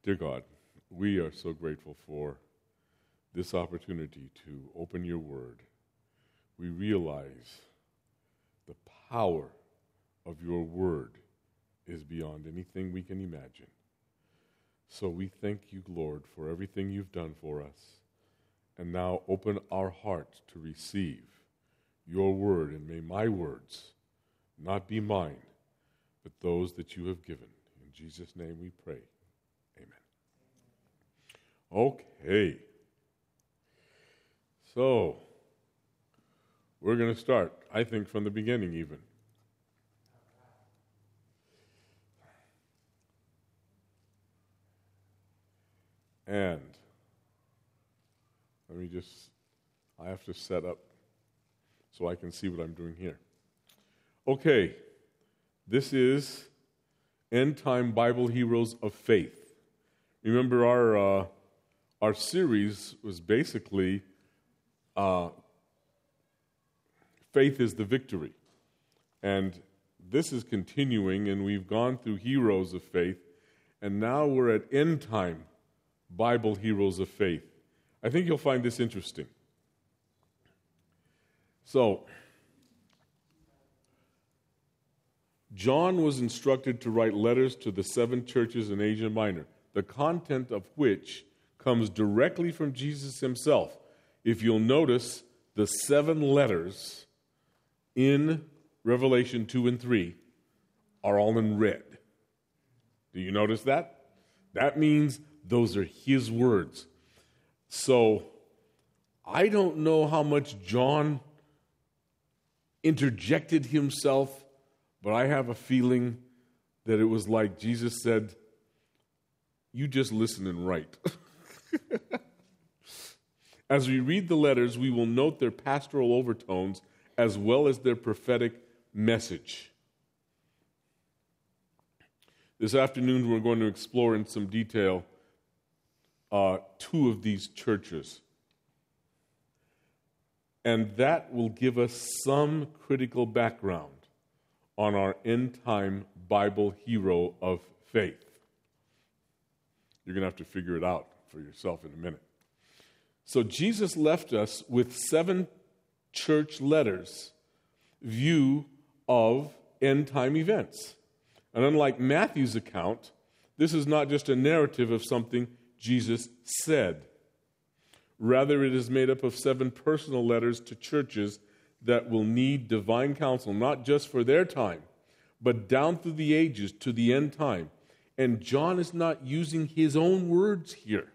Dear God, we are so grateful for this opportunity to open your word. We realize the power of your word is beyond anything we can imagine. So we thank you, Lord, for everything you've done for us. And now open our hearts to receive your word, and may my words not be mine, but those that you have given. In Jesus' name we pray. Amen. Okay. So, we're going to start, I think, from the beginning even. And I have to set up so I can see what I'm doing here. Okay, this is End Time Bible Heroes of Faith. Remember our series was basically Faith is the Victory. And this is continuing, and we've gone through Heroes of Faith, and now we're at End Time Bible Heroes of Faith. I think you'll find this interesting. So, John was instructed to write letters to the 7 churches in Asia Minor, the content of which comes directly from Jesus himself. If you'll notice, the 7 letters in Revelation 2 and 3 are all in red. Do you notice that? That means those are his words. So, I don't know how much John interjected himself, but I have a feeling that it was like Jesus said, you just listen and write. As we read the letters, we will note their pastoral overtones as well as their prophetic message. This afternoon, we're going to explore in some detail 2 of these churches. And that will give us some critical background on our end-time Bible hero of faith. You're going to have to figure it out for yourself in a minute. So Jesus left us with 7 church letters, view of end-time events. And unlike Matthew's account, this is not just a narrative of something Jesus said. Rather, it is made up of 7 personal letters to churches that will need divine counsel, not just for their time, but down through the ages to the end time. And John is not using his own words here.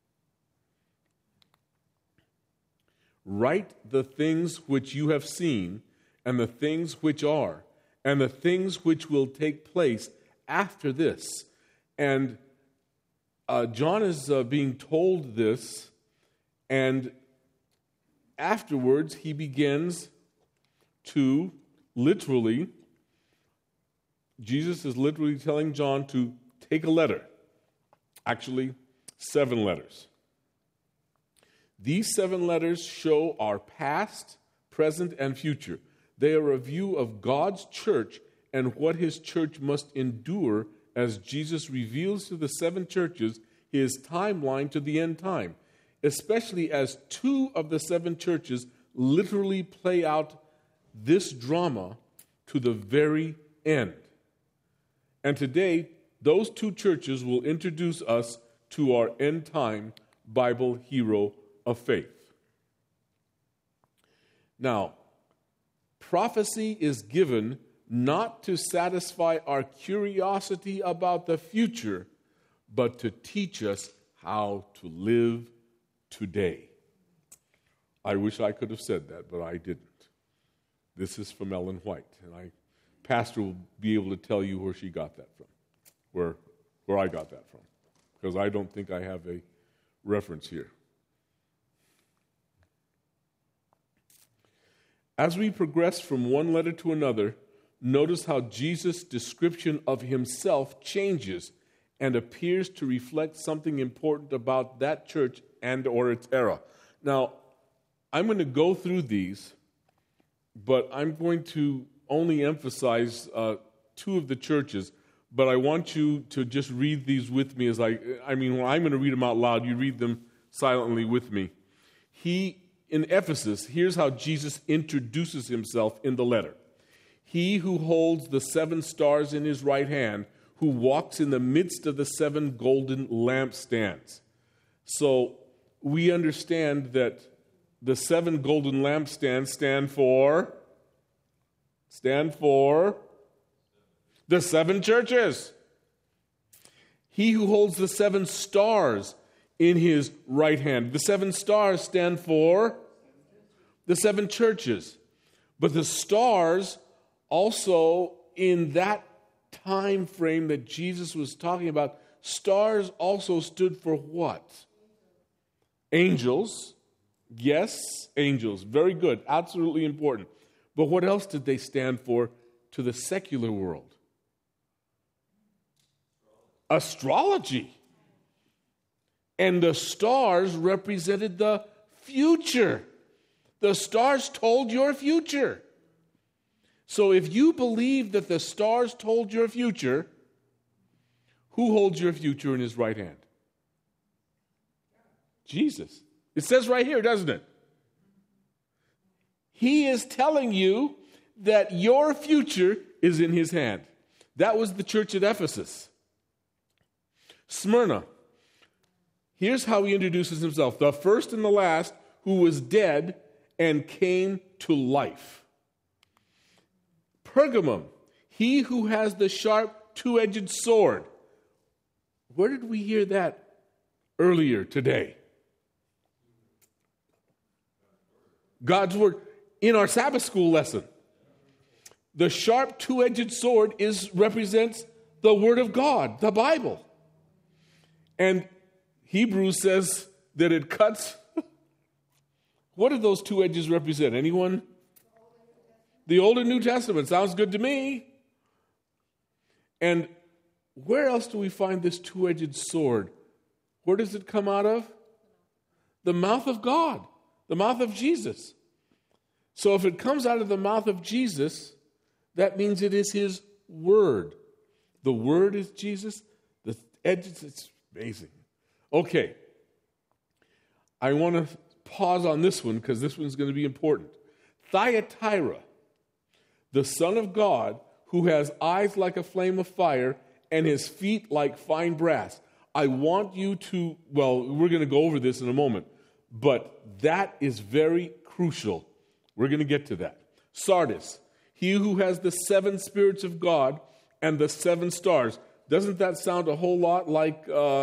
Write the things which you have seen, and the things which are, and the things which will take place after this. And John is being told this, and afterwards he begins to Jesus is literally telling John to take a letter. Actually, 7 letters. These 7 letters show our past, present, and future. They are a view of God's church and what his church must endure as Jesus reveals to the 7 churches his timeline to the end time, especially as 2 of the 7 churches literally play out this drama to the very end. And today, those 2 churches will introduce us to our end-time Bible hero of faith. Now, prophecy is given not to satisfy our curiosity about the future, but to teach us how to live today. I wish I could have said that, but I didn't. This is from Ellen White, and Pastor will be able to tell you where she got that from, where I got that from, because I don't think I have a reference here. As we progress from one letter to another, notice how Jesus' description of himself changes and appears to reflect something important about that church and or its era. Now, I'm going to go through these, but I'm going to only emphasize 2 of the churches. but I want you to just read these with me when I'm going to read them out loud, you read them silently with me. In Ephesus, here's how Jesus introduces himself in the letter. He who holds the 7 stars in his right hand, who walks in the midst of the 7 golden lampstands. So we understand that the 7 golden lampstands stand for the 7 churches. He who holds the 7 stars in his right hand. The 7 stars stand for the 7 churches. But the stars also, in that time frame that Jesus was talking about, stars also stood for what? Angels. Yes, angels. Very good. Absolutely important. But what else did they stand for to the secular world? Astrology. And the stars represented the future. The stars told your future. So if you believe that the stars told your future, who holds your future in his right hand? Jesus. It says right here, doesn't it? He is telling you that your future is in his hand. That was the church at Ephesus. Smyrna. Here's how he introduces himself. The first and the last who was dead and came to life. Pergamum. He who has the sharp two-edged sword. Where did we hear that earlier today? God's word in our Sabbath school lesson. The sharp two-edged sword represents the word of God, the Bible. And Hebrews says that it cuts. What do those 2 edges represent? Anyone? The Old and New Testament. Sounds good to me. And where else do we find this two-edged sword? Where does it come out of? The mouth of God, the mouth of Jesus. So if it comes out of the mouth of Jesus, that means it is his word. The word is Jesus. The edges, it's amazing. Okay. I want to pause on this one because this one's going to be important. Thyatira, the Son of God, who has eyes like a flame of fire and his feet like fine brass. I want you to, we're going to go over this in a moment, but that is very crucial. We're going to get to that. Sardis, he who has the 7 spirits of God and the 7 stars. Doesn't that sound a whole lot like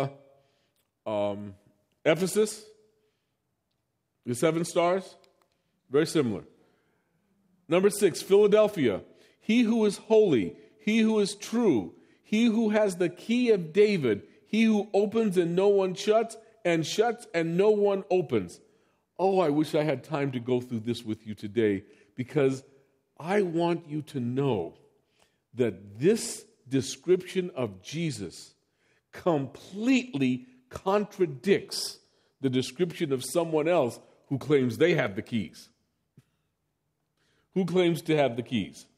Ephesus? The 7 stars? Very similar. Number 6, Philadelphia. He who is holy, he who is true, he who has the key of David, he who opens and no one shuts, and shuts and no one opens. Oh, I wish I had time to go through this with you today, because I want you to know that this description of Jesus completely contradicts the description of someone else who claims they have the keys. Who claims to have the keys?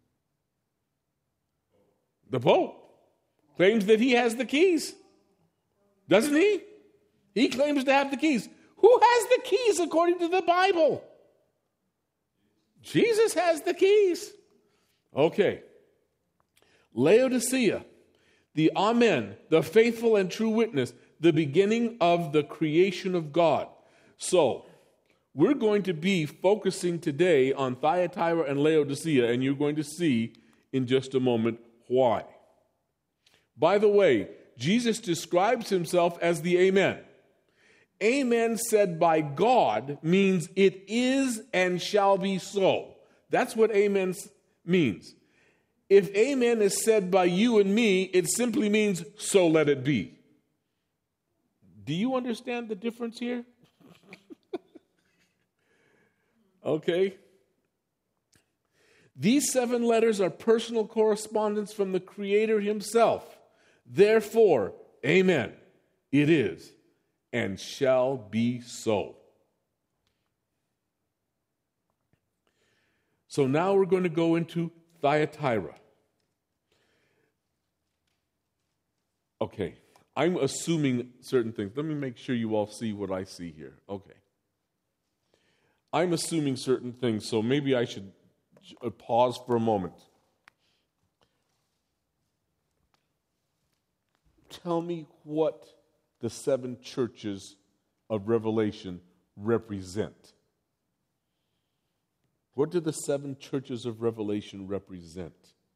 The Pope claims that he has the keys. Doesn't he? He claims to have the keys. Who has the keys according to the Bible? Jesus has the keys. Okay. Laodicea, the Amen, the faithful and true witness, the beginning of the creation of God. So, we're going to be focusing today on Thyatira and Laodicea, and you're going to see in just a moment why. By the way, Jesus describes himself as the Amen. Amen said by God means it is and shall be so. That's what amen means. If amen is said by you and me, it simply means so let it be. Do you understand the difference here? Okay. These 7 letters are personal correspondence from the Creator himself. Therefore, amen, it is and shall be so. So now we're going to go into Thyatira. Okay, I'm assuming certain things. Let me make sure you all see what I see here. Okay. I'm assuming certain things, so maybe I should pause for a moment. Tell me what the 7 churches of Revelation represent. What do the 7 churches of Revelation represent?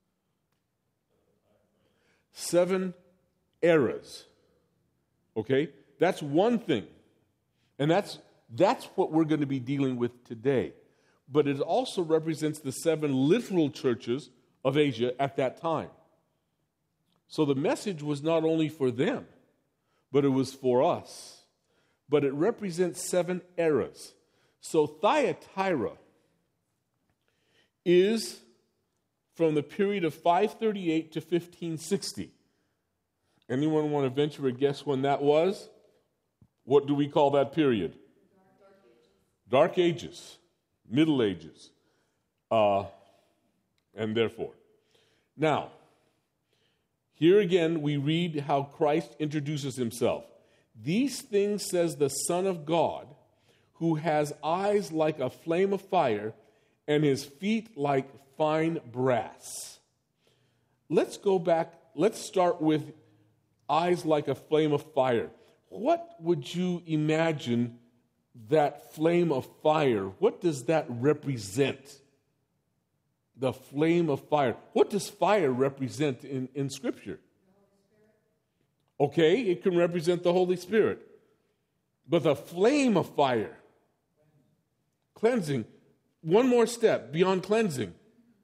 7 eras. Okay? That's one thing. And that's what we're going to be dealing with today. But it also represents the 7 literal churches of Asia at that time. So the message was not only for them, but it was for us. But it represents 7 eras. So Thyatira is from the period of 538 to 1560. Anyone want to venture a guess when that was? What do we call that period? Dark Ages. Middle Ages. And therefore. Now, here again we read how Christ introduces himself. These things says the Son of God, who has eyes like a flame of fire and his feet like fine brass. Let's go back. Let's start with eyes like a flame of fire. What would you imagine that flame of fire? What does that represent? The flame of fire. What does fire represent in Scripture? Okay, it can represent the Holy Spirit. But the flame of fire. Cleansing. One more step beyond cleansing.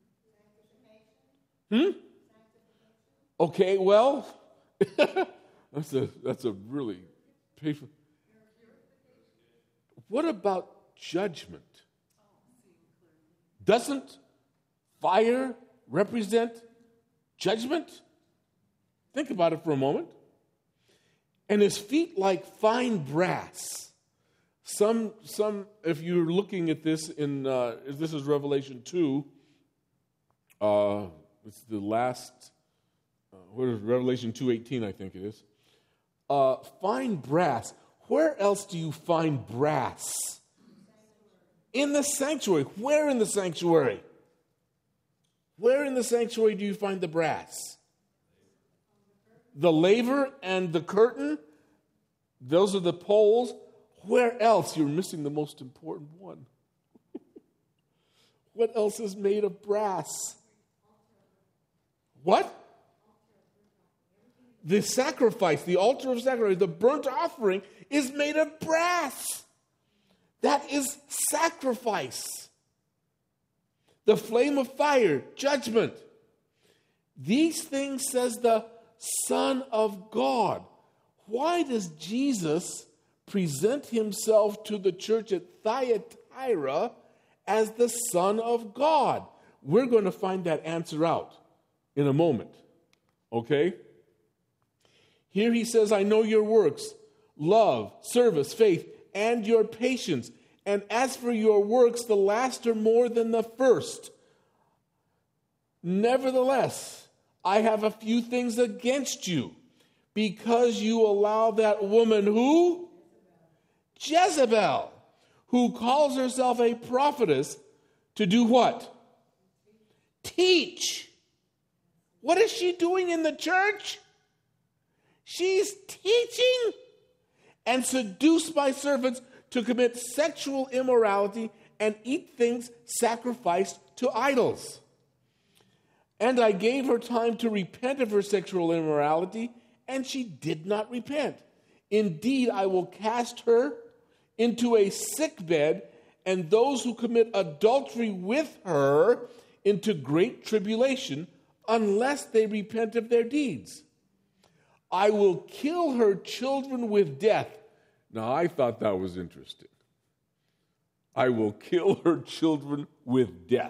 Okay, well, that's a really painful. What about judgment? Doesn't fire represent judgment? Think about it for a moment. And his feet like fine brass. Some. If you're looking at this if this is Revelation 2, it's the last. What is Revelation 2:18? I think it is. Fine brass. Where else do you find brass? In the sanctuary. Where in the sanctuary? Where in the sanctuary do you find the brass? The laver and the curtain. Those are the poles. Where else? You're missing the most important one. What else is made of brass? What? The sacrifice, the altar of sacrifice, the burnt offering is made of brass. That is sacrifice. The flame of fire, judgment. These things says the Son of God. Why does Jesus present himself to the church at Thyatira as the Son of God? We're going to find that answer out in a moment. Okay? Here he says, I know your works, love, service, faith, and your patience. And as for your works, the last are more than the first. Nevertheless, I have a few things against you, because you allow that woman who? Jezebel, who calls herself a prophetess, to do what? Teach. What is she doing in the church? She's teaching and seduce my servants to commit sexual immorality and eat things sacrificed to idols. And I gave her time to repent of her sexual immorality, and she did not repent. Indeed, I will cast her into a sickbed, and those who commit adultery with her into great tribulation, unless they repent of their deeds. I will kill her children with death. Now, I thought that was interesting. I will kill her children with death.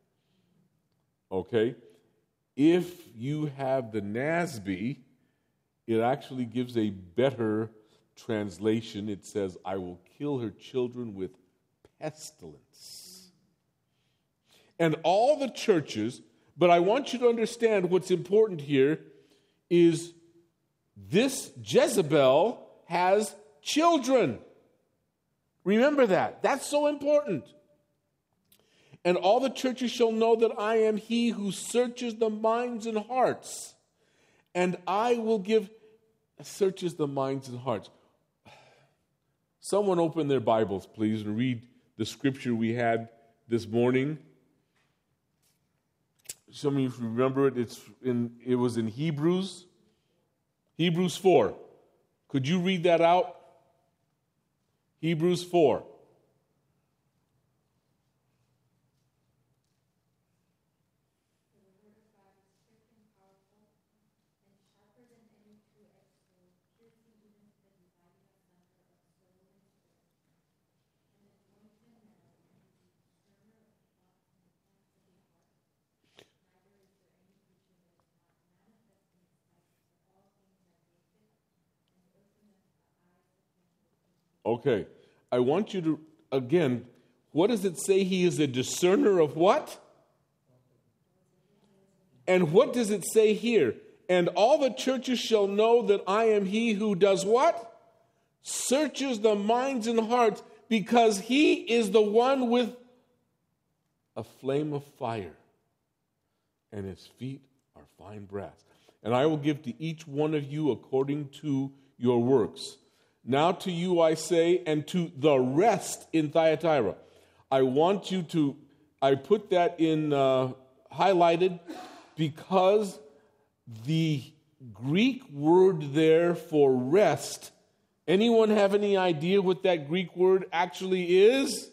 Okay? If you have the NASB, it actually gives a better translation. It says, I will kill her children with pestilence. And all the churches, but I want you to understand what's important here is this Jezebel has children. Remember that. That's so important. And all the churches shall know that I am he who searches the minds and hearts. And I will give, searches the minds and hearts. Someone open their Bibles, please, and read the scripture we had this morning. Some of you remember it. It was in Hebrews. Hebrews 4. Could you read that out? Hebrews 4. Okay, I want you to, again, what does it say? He is a discerner of what? And what does it say here? And all the churches shall know that I am he who does what? Searches the minds and hearts, because he is the one with a flame of fire, and his feet are fine brass. And I will give to each one of you according to your works. Now to you I say, and to the rest in Thyatira. I want you to, I put that in highlighted because the Greek word there for rest, anyone have any idea what that Greek word actually is?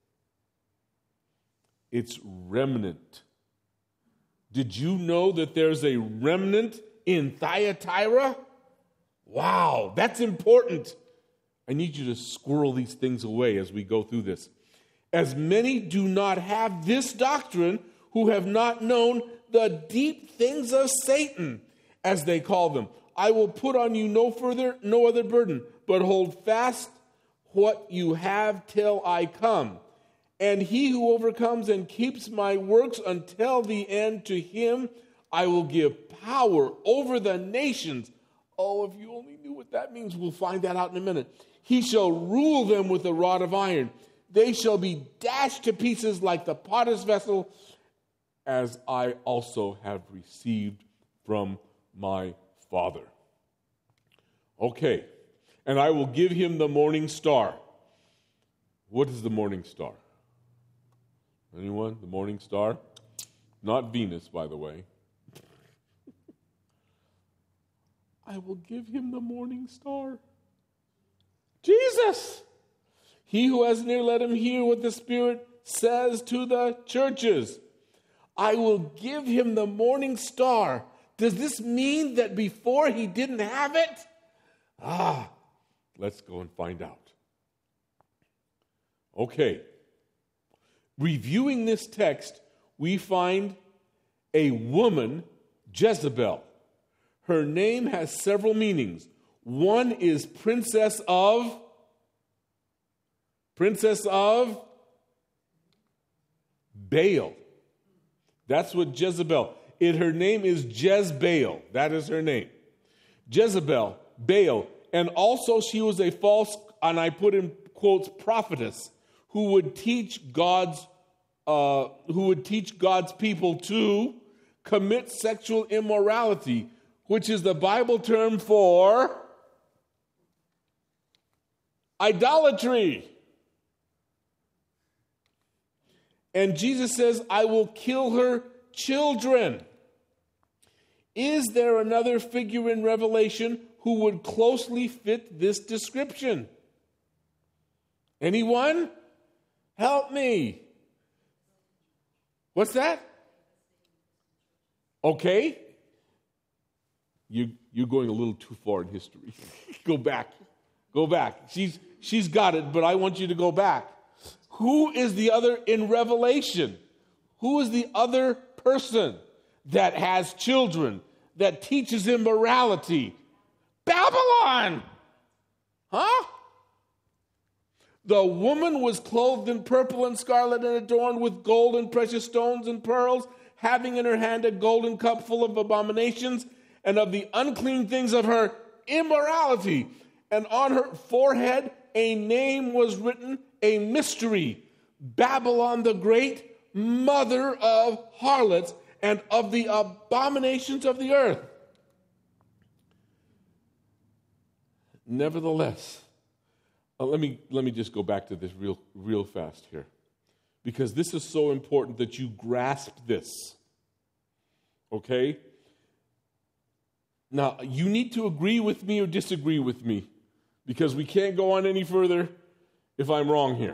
It's remnant. Did you know that there's a remnant in Thyatira? Wow, that's important. I need you to squirrel these things away as we go through this. As many do not have this doctrine, who have not known the deep things of Satan, as they call them. I will put on you no other burden, but hold fast what you have till I come. And he who overcomes and keeps my works until the end, to him I will give power over the nations. Oh, if you only knew what that means, we'll find that out in a minute. He shall rule them with a rod of iron. They shall be dashed to pieces like the potter's vessel, as I also have received from my Father. Okay, and I will give him the morning star. What is the morning star? Anyone? The morning star? Not Venus, by the way. I will give him the morning star. Jesus! He who has an ear, let him hear what the Spirit says to the churches. I will give him the morning star. Does this mean that before he didn't have it? Let's go and find out. Okay. Reviewing this text, we find a woman, Jezebel. Her name has several meanings. One is princess of Baal. That's what Jezebel. Her name is Jezbel. That is her name. Jezebel, Baal. And also she was a false, and I put in quotes, prophetess, who would teach God's people to commit sexual immorality, which is the Bible term for idolatry. And Jesus says, I will kill her children. Is there another figure in Revelation who would closely fit this description? Anyone? Help me. What's that? Okay. You're going a little too far in history. Go back. She's got it, but I want you to go back. Who is the other in Revelation? Who is the other person that has children, that teaches immorality? Babylon! Huh? The woman was clothed in purple and scarlet and adorned with gold and precious stones and pearls, having in her hand a golden cup full of abominations and of the unclean things of her immorality. And on her forehead a name was written, a mystery, Babylon the Great, mother of harlots and of the abominations of the earth. Nevertheless, let me just go back to this real fast here, because this is so important that you grasp this. Okay? Now, you need to agree with me or disagree with me, because we can't go on any further if I'm wrong here.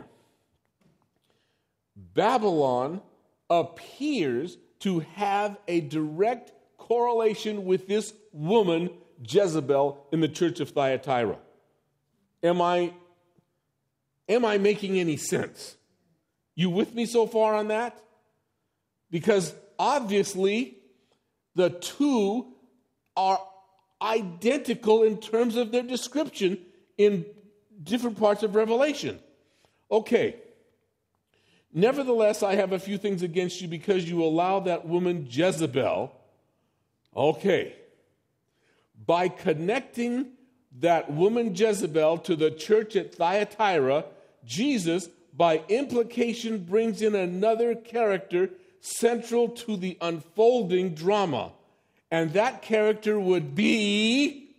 Babylon appears to have a direct correlation with this woman, Jezebel, in the church of Thyatira. Am I making any sense? You with me so far on that? Because obviously the two are identical in terms of their description in different parts of Revelation. Okay. Nevertheless, I have a few things against you because you allow that woman Jezebel. Okay. By connecting that woman Jezebel to the church at Thyatira, Jesus, by implication, brings in another character central to the unfolding drama. And that character would be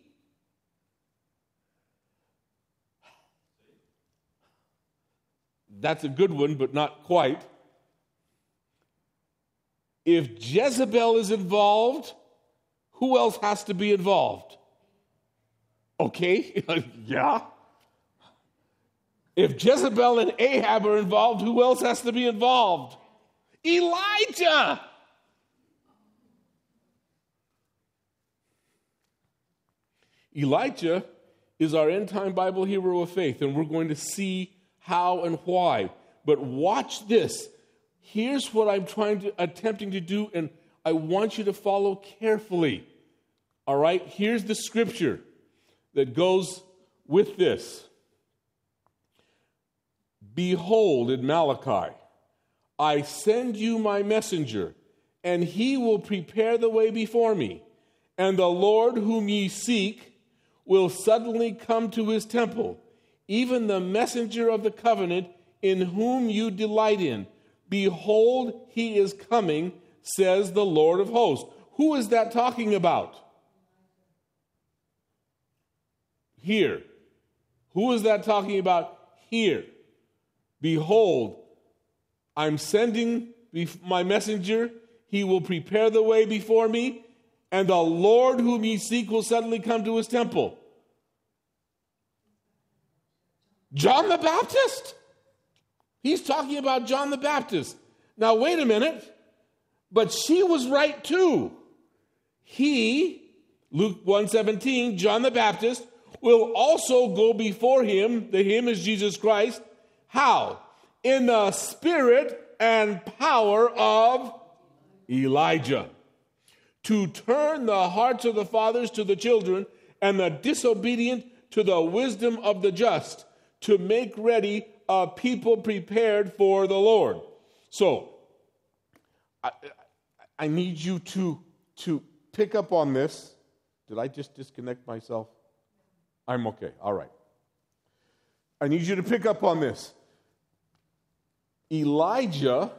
that's a good one, but not quite. If Jezebel is involved, who else has to be involved? Okay, yeah. If Jezebel and Ahab are involved, who else has to be involved? Elijah! Elijah is our end-time Bible hero of faith, and we're going to see how and why. But watch this. Here's what I'm attempting to do, and I want you to follow carefully. All right? Here's the scripture that goes with this. Behold, in Malachi, I send you my messenger, and he will prepare the way before me. And the Lord whom ye seek will suddenly come to his temple, even the messenger of the covenant in whom you delight in. Behold, he is coming, says the Lord of hosts. Who is that talking about? Here. Who is that talking about here? Behold, I'm sending my messenger. He will prepare the way before me, and the Lord whom ye seek will suddenly come to his temple. John the Baptist? He's talking about John the Baptist. Now, wait a minute. But she was right too. He, Luke 1:17, John the Baptist, will also go before him. The him is Jesus Christ. How? In the spirit and power of Elijah, to turn the hearts of the fathers to the children and the disobedient to the wisdom of the just, to make ready a people prepared for the Lord. So, I need you to pick up on this. Did I just disconnect myself? I'm okay. All right. I need you to pick up on this. Elijah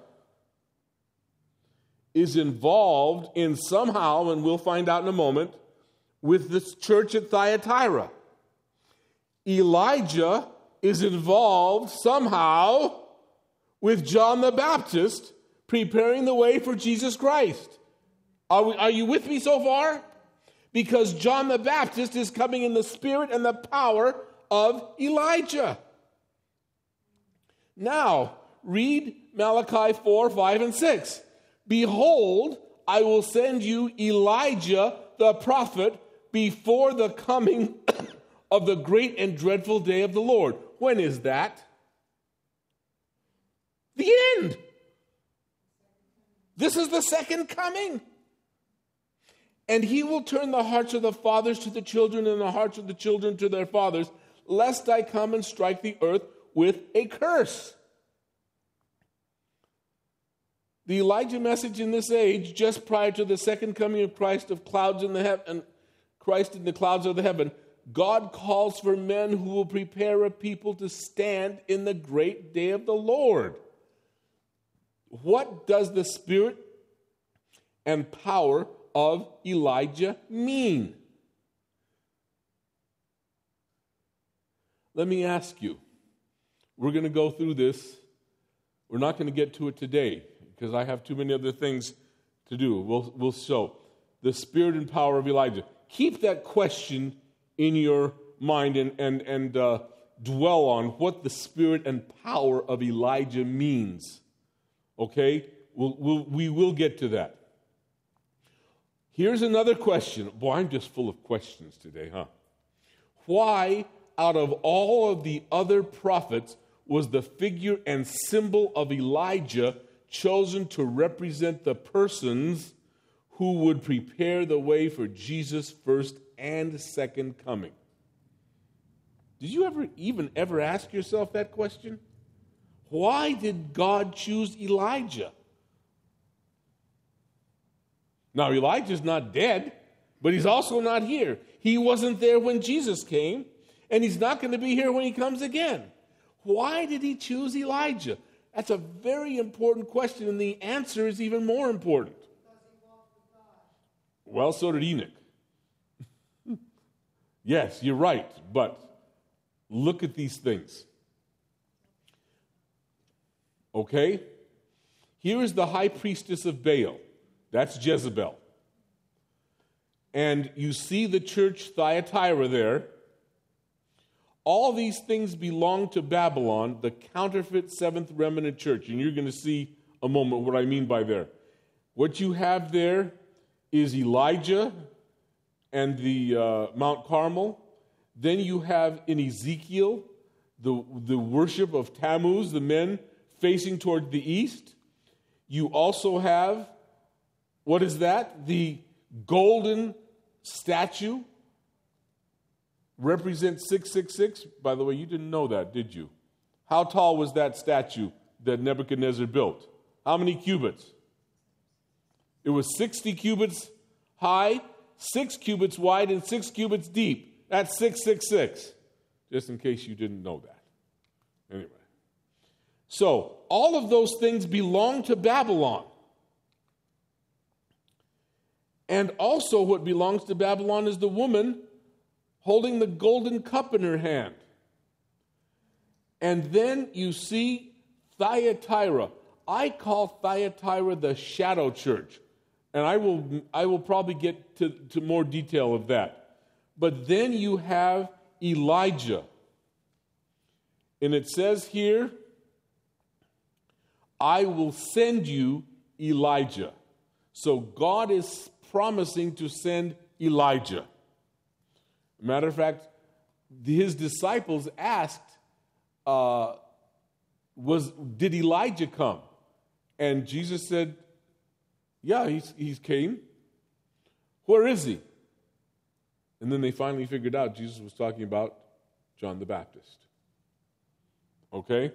is involved in somehow, and we'll find out in a moment, with this church at Thyatira. Elijah is involved somehow with John the Baptist preparing the way for Jesus Christ. Are you with me so far? Because John the Baptist is coming in the spirit and the power of Elijah. Now, read Malachi 4, 5, and 6. Behold, I will send you Elijah the prophet before the coming of the great and dreadful day of the Lord. When is that? The end. This is the second coming. And he will turn the hearts of the fathers to the children and the hearts of the children to their fathers, lest I come and strike the earth with a curse. The Elijah message in this age, just prior to the second coming of Christ of clouds in the heaven, Christ in the clouds of the heaven, God calls for men who will prepare a people to stand in the great day of the Lord. What does the spirit and power of Elijah mean? Let me ask you. We're going to go through this. We're not going to get to it today because I have too many other things to do. We'll show the spirit and power of Elijah. Keep that question in your mind and dwell on what the spirit and power of Elijah means. Okay? We will get to that. Here's another question. Boy, I'm just full of questions today, huh? Why, out of all of the other prophets, was the figure and symbol of Elijah chosen to represent the persons who would prepare the way for Jesus' first and second coming? Did you ever ask yourself that question? Why did God choose Elijah? Now, Elijah's not dead, but he's also not here. He wasn't there when Jesus came, and he's not going to be here when he comes again. Why did he choose Elijah? That's a very important question, and the answer is even more important. Well, so did Enoch. Yes, you're right, but look at these things. Okay? Here is the high priestess of Baal. That's Jezebel. And you see the church Thyatira there. All these things belong to Babylon, the counterfeit seventh remnant church. And you're going to see a moment what I mean by there. What you have there is Elijah and the Mount Carmel. Then you have in Ezekiel the worship of Tammuz, the men facing toward the east. You also have, what is that? The golden statue represents 666. By the way, you didn't know that, did you? How tall was that statue that Nebuchadnezzar built? How many cubits? It was 60 cubits high, 6 cubits wide, and 6 cubits deep. That's 666, just in case you didn't know that. Anyway. So, all of those things belong to Babylon. And also what belongs to Babylon is the woman holding the golden cup in her hand. And then you see Thyatira. I call Thyatira the shadow church. And I will probably get to more detail of that. But then you have Elijah. And it says here, I will send you Elijah. So God is promising to send Elijah. Matter of fact, his disciples asked, did Elijah come? And Jesus said, yeah, he's came. Where is he? And then they finally figured out Jesus was talking about John the Baptist. Okay?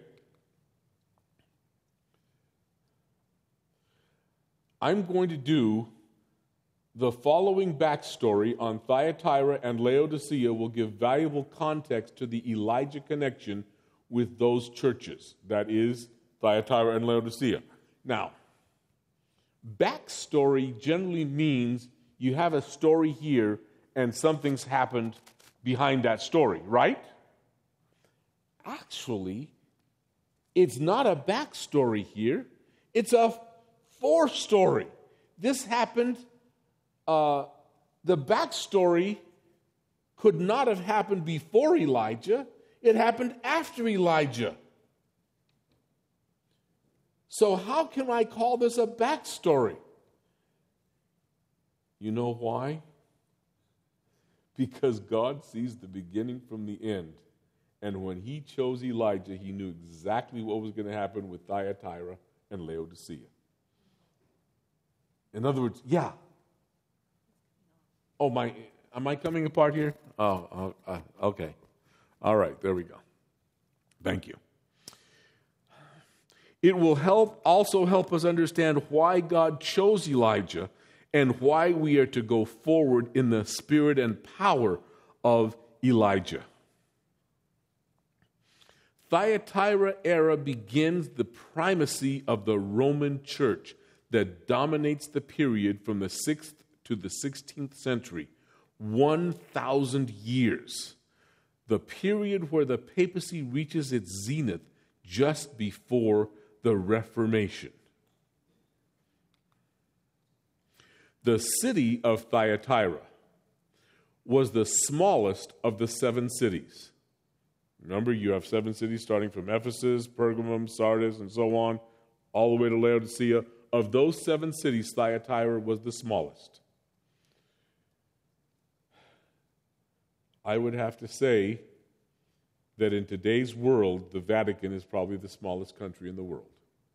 I'm going to do the following backstory on Thyatira and Laodicea will give valuable context to the Elijah connection with those churches. That is, Thyatira and Laodicea. Now, backstory generally means you have a story here and something's happened behind that story, right? Actually, it's not a backstory here. It's a forestory. This happened. The backstory could not have happened before Elijah. It happened after Elijah. So how can I call this a backstory? You know why? Because God sees the beginning from the end. And when he chose Elijah, he knew exactly what was going to happen with Thyatira and Laodicea. In other words, yeah. Oh, am I coming apart here? Oh, okay. All right, there we go. Thank you. It will also help us understand why God chose Elijah and why we are to go forward in the spirit and power of Elijah. Thyatira era begins the primacy of the Roman Church that dominates the period from the 6th to the 16th century, 1,000 years, the period where the papacy reaches its zenith just before the Reformation. The city of Thyatira was the smallest of the 7 cities. Remember, you have 7 cities starting from Ephesus, Pergamum, Sardis, and so on, all the way to Laodicea. Of those 7 cities, Thyatira was the smallest. I would have to say that in today's world, the Vatican is probably the smallest country in the world.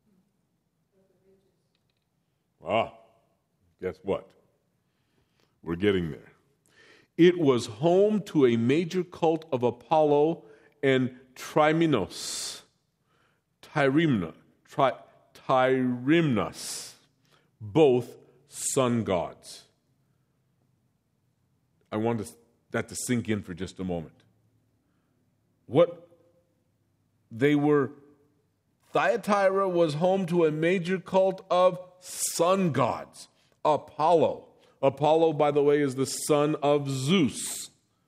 Guess what? We're getting there. It was home to a major cult of Apollo and Tyrimnos, both sun gods. I want that to sink in for just a moment. Thyatira was home to a major cult of sun gods. Apollo. Apollo, by the way, is the son of Zeus.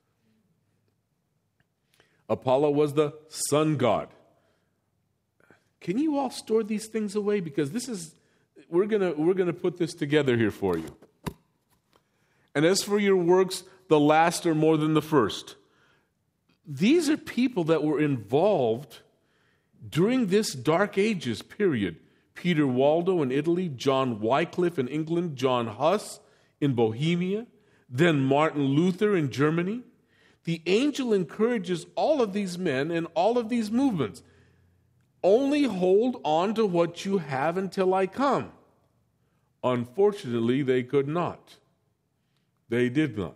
Apollo was the sun god. Can you all store these things away? Because we're gonna put this together here for you. And as for your works, the last are more than the first. These are people that were involved during this Dark Ages period. Peter Waldo in Italy, John Wycliffe in England, John Huss in Bohemia, then Martin Luther in Germany. The angel encourages all of these men and all of these movements. Only hold on to what you have until I come. Unfortunately, they could not. They did not.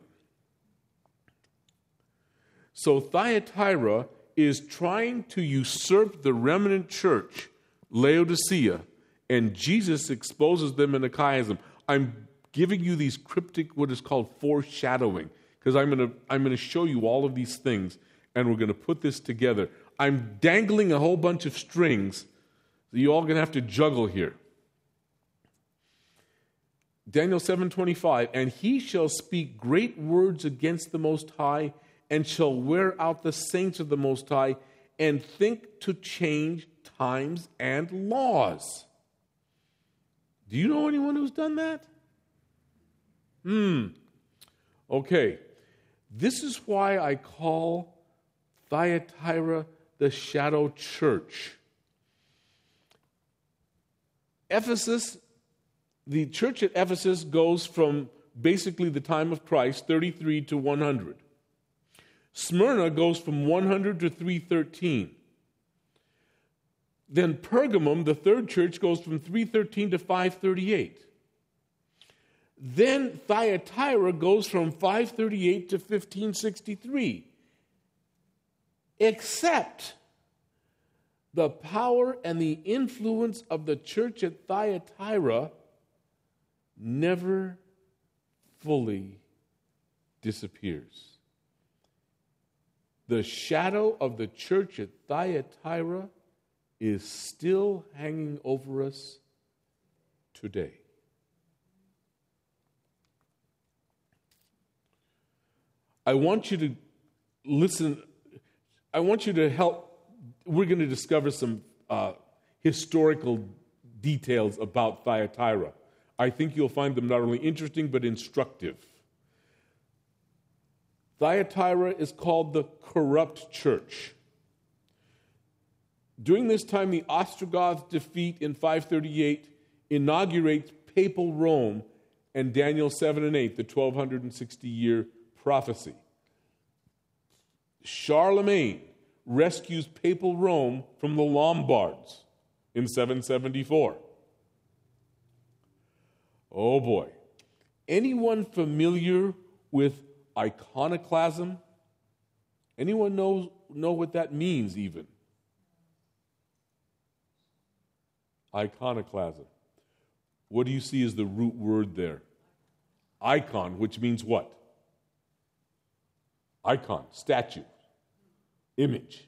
So Thyatira is trying to usurp the remnant church, Laodicea, and Jesus exposes them in a chiasm. I'm giving you these cryptic, what is called foreshadowing, because I'm going to show you all of these things, and we're going to put this together. I'm dangling a whole bunch of strings that you're all going to have to juggle here. Daniel 7:25, and he shall speak great words against the Most High, and shall wear out the saints of the Most High, and think to change times and laws. Do you know anyone who's done that? Okay. This is why I call Thyatira the shadow church. Ephesus, the church at Ephesus goes from basically the time of Christ, 33 to 100. Smyrna goes from 100 to 313. Then Pergamum, the third church, goes from 313 to 538. Then Thyatira goes from 538 to 1563. Except the power and the influence of the church at Thyatira never fully disappears. The shadow of the church at Thyatira is still hanging over us today. I want you to listen. I want you to help. We're going to discover some historical details about Thyatira. I think you'll find them not only interesting but instructive. Thyatira is called the corrupt church. During this time, the Ostrogoth defeat in 538 inaugurates papal Rome and Daniel 7 and 8, the 1260-year prophecy. Charlemagne rescues papal Rome from the Lombards in 774. Oh boy. Anyone familiar with iconoclasm? Anyone know what that means even? Iconoclasm. What do you see as the root word there? Icon, which means what? icon, statue, image.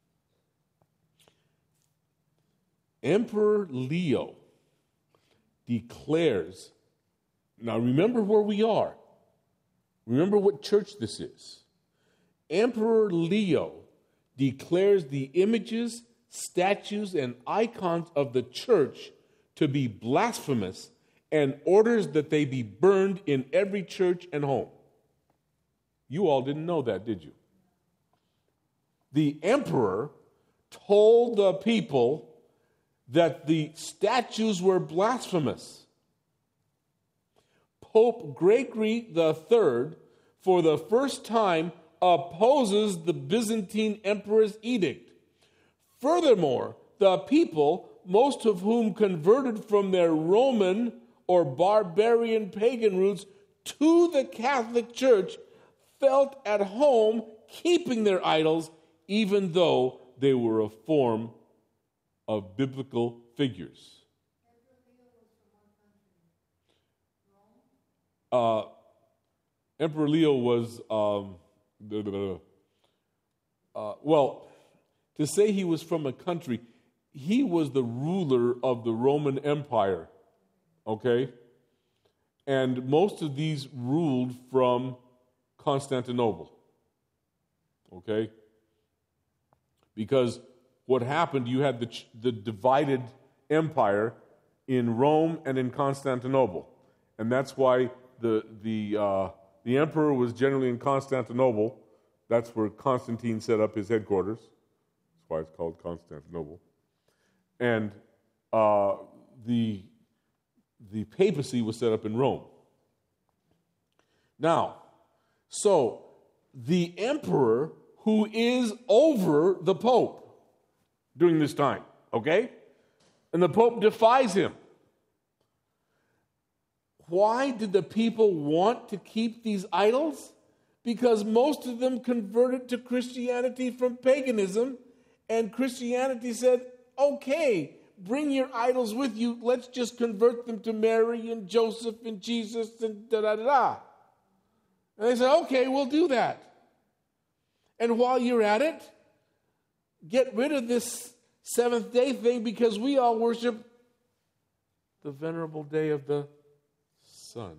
Emperor Leo declares, now remember where we are. Remember what church this is. Emperor Leo declares the images, statues, and icons of the church to be blasphemous and orders that they be burned in every church and home. You all didn't know that, did you? The emperor told the people that the statues were blasphemous. Pope Gregory III, for the first time, opposes the Byzantine emperor's edict. Furthermore, the people, most of whom converted from their Roman or barbarian pagan roots to the Catholic Church, felt at home keeping their idols, even though they were a form of biblical figures. Emperor Leo was, well, to say he was from a country, he was the ruler of the Roman Empire, okay? And most of these ruled from Constantinople, okay? Because what happened, you had the divided empire in Rome and in Constantinople. And that's why the emperor was generally in Constantinople. That's where Constantine set up his headquarters. That's why it's called Constantinople. And the papacy was set up in Rome. Now, so the emperor who is over the pope during this time, okay? And the pope defies him. Why did the people want to keep these idols? Because most of them converted to Christianity from paganism, and Christianity said, okay, bring your idols with you, let's just convert them to Mary and Joseph and Jesus and da-da-da-da. And they said, okay, we'll do that. And while you're at it, get rid of this seventh day thing because we all worship the venerable day of the sun.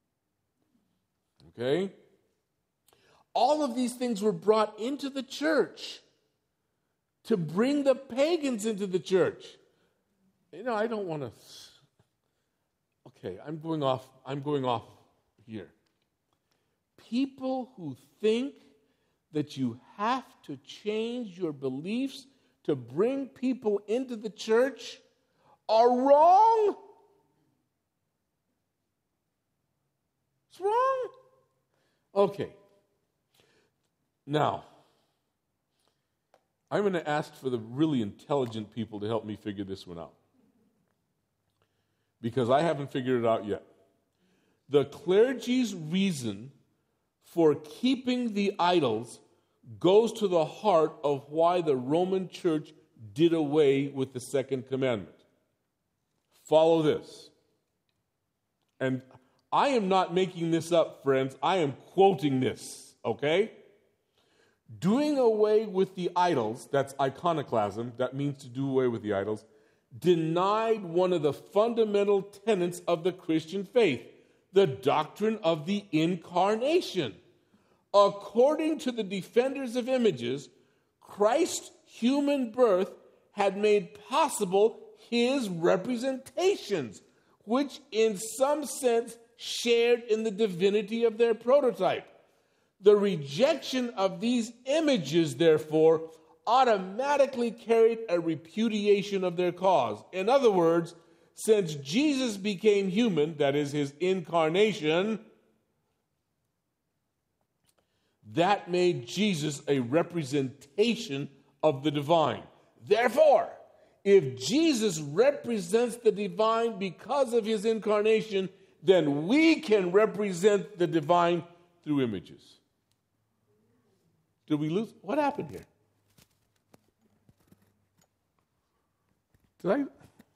Okay? All of these things were brought into the church to bring the pagans into the church. You know, I don't want to... Okay, I'm going off here. People who think that you have to change your beliefs to bring people into the church are wrong. It's wrong. Okay. Now, I'm going to ask for the really intelligent people to help me figure this one out. Because I haven't figured it out yet. The clergy's reason for keeping the idols goes to the heart of why the Roman Church did away with the second commandment. Follow this. And I am not making this up, friends. I am quoting this, okay? Doing away with the idols, that's iconoclasm, that means to do away with the idols, denied one of the fundamental tenets of the Christian faith, the doctrine of the incarnation. According to the defenders of images, Christ's human birth had made possible his representations, which in some sense shared in the divinity of their prototype. The rejection of these images, therefore, automatically carried a repudiation of their cause. In other words, since Jesus became human, that is his incarnation, that made Jesus a representation of the divine. Therefore, if Jesus represents the divine because of his incarnation, then we can represent the divine through images. Did we lose? What happened here? Did I?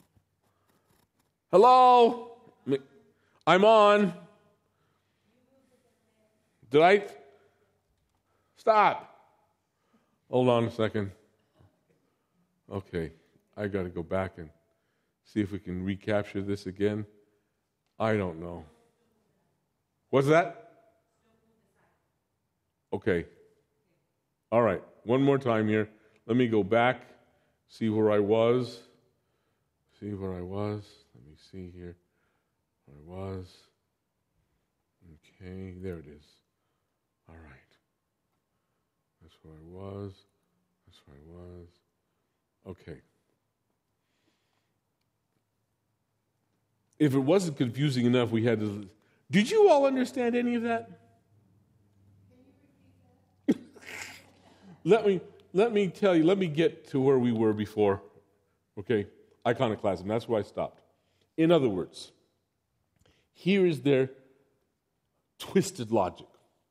Hello? I'm on. Did I? Stop. Hold on a second. Okay, I got to go back and see if we can recapture this again. I don't know. What's that? Okay. All right, one more time here. Let me go back, see where I was. Let me see here where I was. Okay, there it is. All right. That's where I was. Okay. If it wasn't confusing enough, we had to... Did you all understand any of that? Let me tell you, let me get to where we were before. Okay, iconoclasm, that's where I stopped. In other words, here is their twisted logic.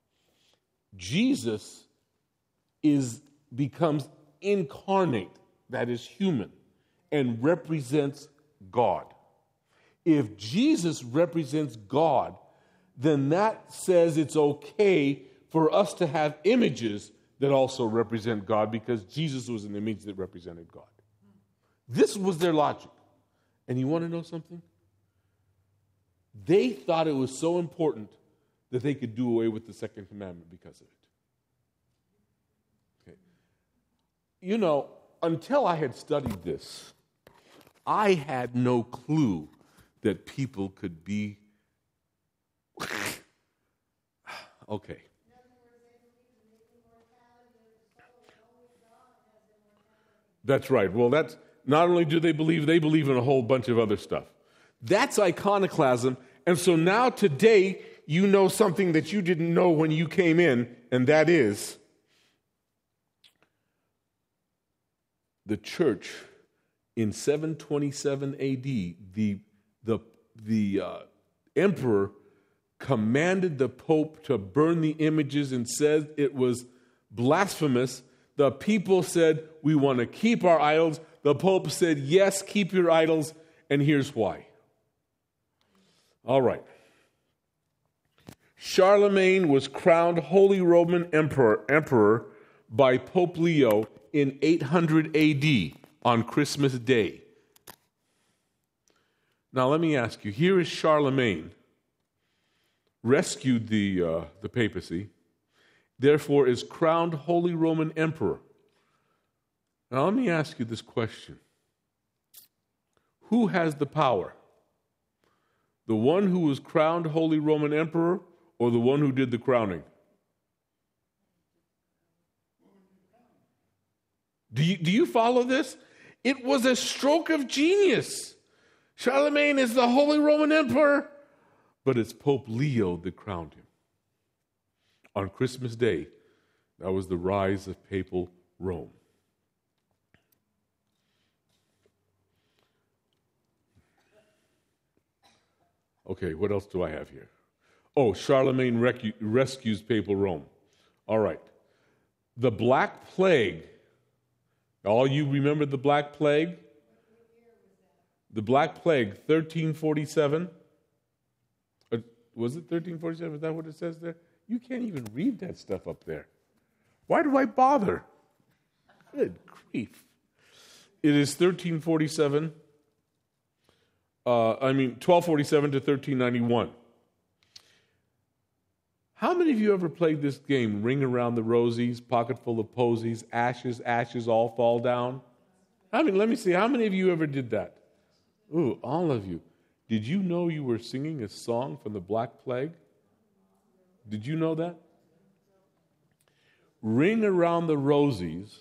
Jesus becomes incarnate, that is human, and represents God. If Jesus represents God, then that says it's okay for us to have images that also represent God, because Jesus was an image that represented God. This was their logic. And you want to know something? They thought it was so important that they could do away with the second commandment because of it. Okay. You know, until I had studied this, I had no clue that people could be... Okay. That's right. Well, that's not only do they believe in a whole bunch of other stuff. That's iconoclasm. And so now today, you know something that you didn't know when you came in, and that is the church in 727 AD, the emperor commanded the Pope to burn the images and said it was blasphemous. The people said, we want to keep our idols. The Pope said, yes, keep your idols, and here's why. All right. Charlemagne was crowned Holy Roman Emperor by Pope Leo in 800 AD on Christmas Day. Now let me ask you, here is Charlemagne, rescued the papacy, therefore is crowned Holy Roman Emperor. Now let me ask you this question. Who has the power? The one who was crowned Holy Roman Emperor, or the one who did the crowning? Do you follow this? It was a stroke of genius. Charlemagne is the Holy Roman Emperor, but it's Pope Leo that crowned him. On Christmas Day, that was the rise of papal Rome. Okay, what else do I have here? Oh, Charlemagne rescues papal Rome. All right. The Black Plague. All you remember the Black Plague? The Black Plague, 1347. Was it 1347? Is that what it says there? You can't even read that stuff up there. Why do I bother? Good grief. It is 1347. 1247 to 1391. How many of you ever played this game, Ring Around the Rosies, Pocket Full of Posies, Ashes, Ashes, All Fall Down? Let me see, how many of you ever did that? Ooh, all of you. Did you know you were singing a song from the Black Plague? Did you know that? Ring Around the Rosies.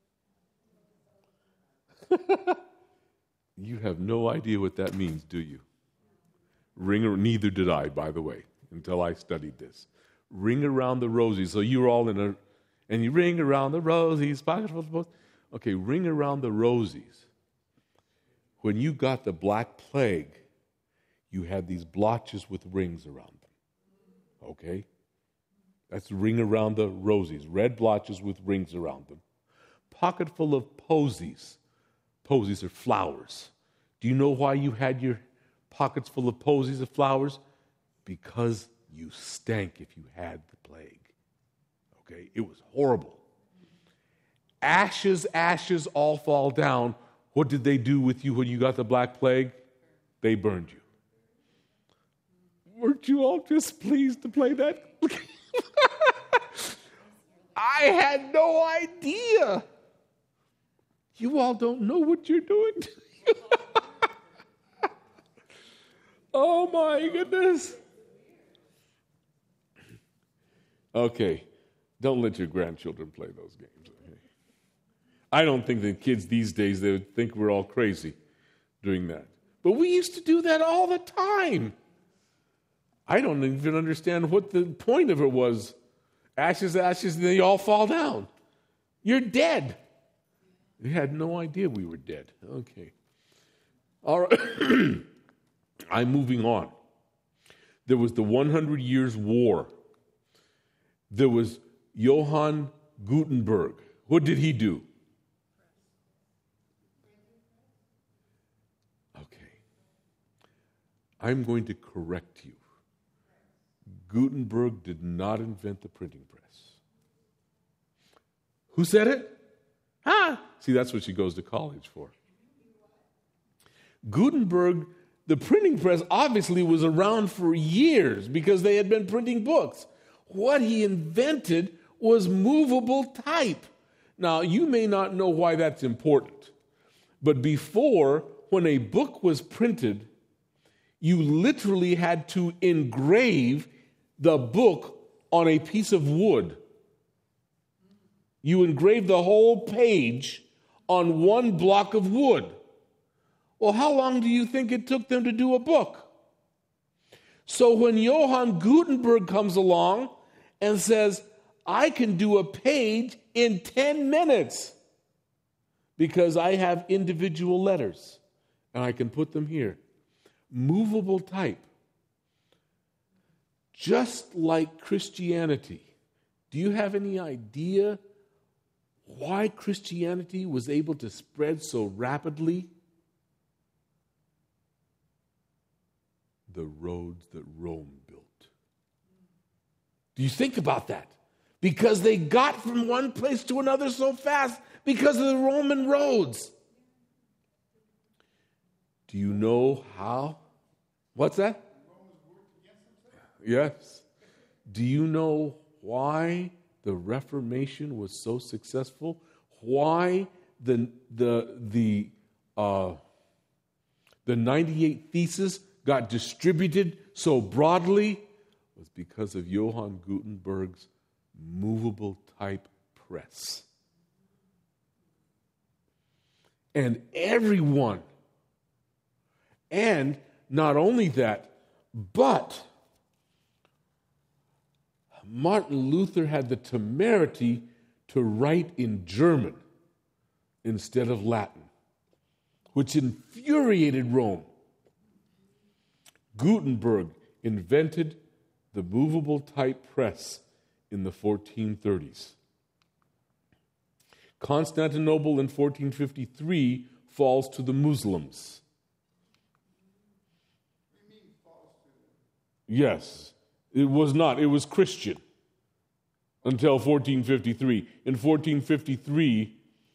You have no idea what that means, do you? Neither did I, by the way, until I studied this. Ring around the rosies. So you're all and you ring around the rosies. Okay, ring around the rosies. When you got the Black Plague, you had these blotches with rings around them. Okay? That's ring around the rosies. Red blotches with rings around them. Pocket full of posies. Posies are flowers. Do you know why you had your pockets full of posies of flowers? Because you stank if you had the plague. Okay, it was horrible. Ashes, ashes all fall down. What did they do with you when you got the Black Plague? They burned you. Weren't you all just pleased to play that? I had no idea. You all don't know what you're doing. Oh my goodness. Okay, don't let your grandchildren play those games. Okay? I don't think the kids these days, they would think we're all crazy doing that. But we used to do that all the time. I don't even understand what the point of it was. Ashes, ashes, and they all fall down. You're dead. They had no idea we were dead. Okay. All right. I'm moving on. There was the 100 Years' War. There was Johann Gutenberg. What did he do? Okay. I'm going to correct you. Gutenberg did not invent the printing press. Who said it? See, that's what she goes to college for. Gutenberg, the printing press obviously was around for years because they had been printing books. What he invented was movable type. Now, you may not know why that's important, but before, when a book was printed, you literally had to engrave the book on a piece of wood. You engraved the whole page on one block of wood. Well, how long do you think it took them to do a book? So when Johann Gutenberg comes along and says, I can do a page in 10 minutes because I have individual letters and I can put them here. Movable type. Just like Christianity. Do you have any idea why Christianity was able to spread so rapidly? The roads that Rome built. Do you think about that? Because they got from one place to another so fast because of the Roman roads. Do you know how? What's that? Yes. Do you know why the Reformation was so successful? Why the 98 Theses got distributed so broadly? Was because of Johann Gutenberg's movable type press. And everyone, and not only that, but Martin Luther had the temerity to write in German instead of Latin, which infuriated Rome. Gutenberg invented the movable type press in the 1430s. Constantinople in 1453 falls to the Muslims. Yes. It was not. It was Christian until 1453. In 1453,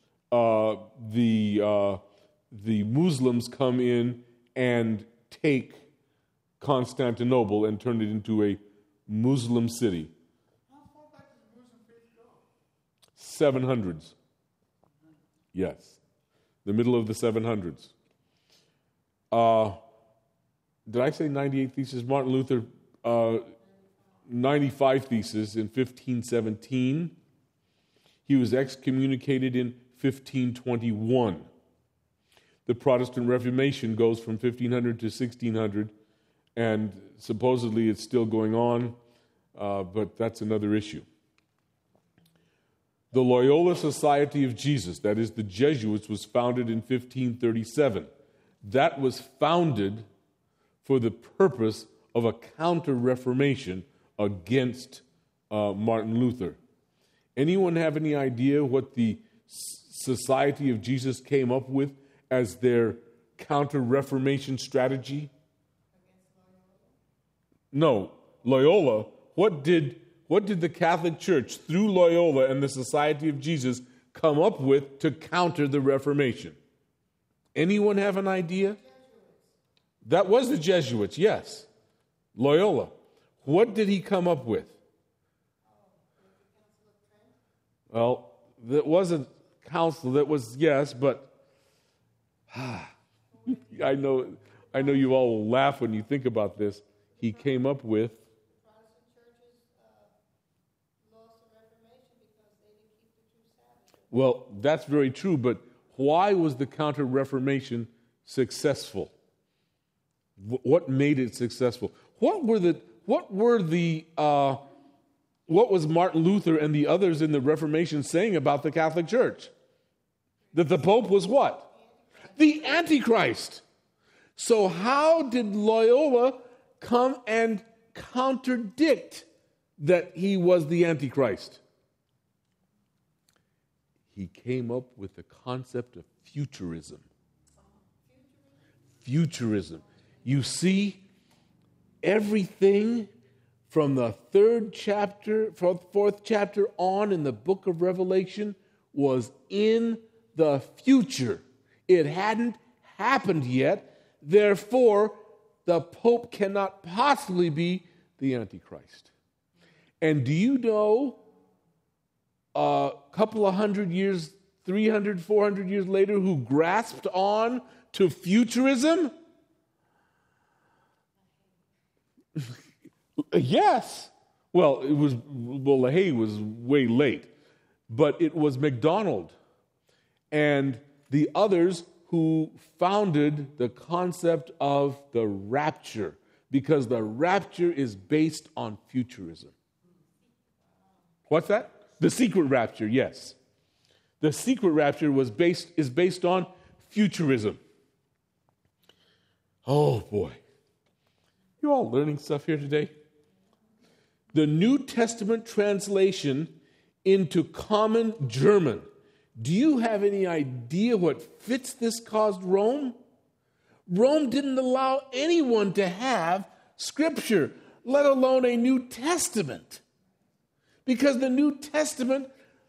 the Muslims come in and take Constantinople and turn it into a Muslim city. How far back does the Muslim faith go? 700s. Yes. The middle of the 700s. Did I say 98 Theses? Martin Luther... 95 Theses in 1517. He was excommunicated in 1521. The Protestant Reformation goes from 1500 to 1600, and supposedly it's still going on, but that's another issue. The Loyola Society of Jesus, that is the Jesuits, was founded in 1537. That was founded for the purpose of a counter-reformation against Martin Luther. Anyone have any idea what the Society of Jesus came up with as their counter-reformation strategy? No, Loyola. What did What did the Catholic Church, through Loyola and the Society of Jesus, come up with to counter the Reformation? Anyone have an idea? That was the Jesuits, yes. Loyola. What did he come up with? Well, that wasn't council. That was, yes, but I know you all will laugh when you think about this. He came up with well, that's very true, but why was the Counter-Reformation successful? What made it successful? What was Martin Luther and the others in the Reformation saying about the Catholic Church? That the Pope was what? The Antichrist. So how did Loyola come and contradict that he was the Antichrist? He came up with the concept of futurism. Futurism. You see, everything from the fourth chapter on in the book of Revelation was in the future. It hadn't happened yet. Therefore, the Pope cannot possibly be the Antichrist. And do you know, a couple of 100 years, 300, 400 years later, who grasped on to futurism? Yes. Well, LaHaye was way late, but it was MacDonald and the others who founded the concept of the rapture, because the rapture is based on futurism. What's that? The secret rapture, yes. The secret rapture is based on futurism. Oh boy. You all learning stuff here today? The New Testament translation into common German. Do you have any idea what fits this caused Rome? Rome didn't allow anyone to have Scripture, let alone a New Testament. Because the New Testament,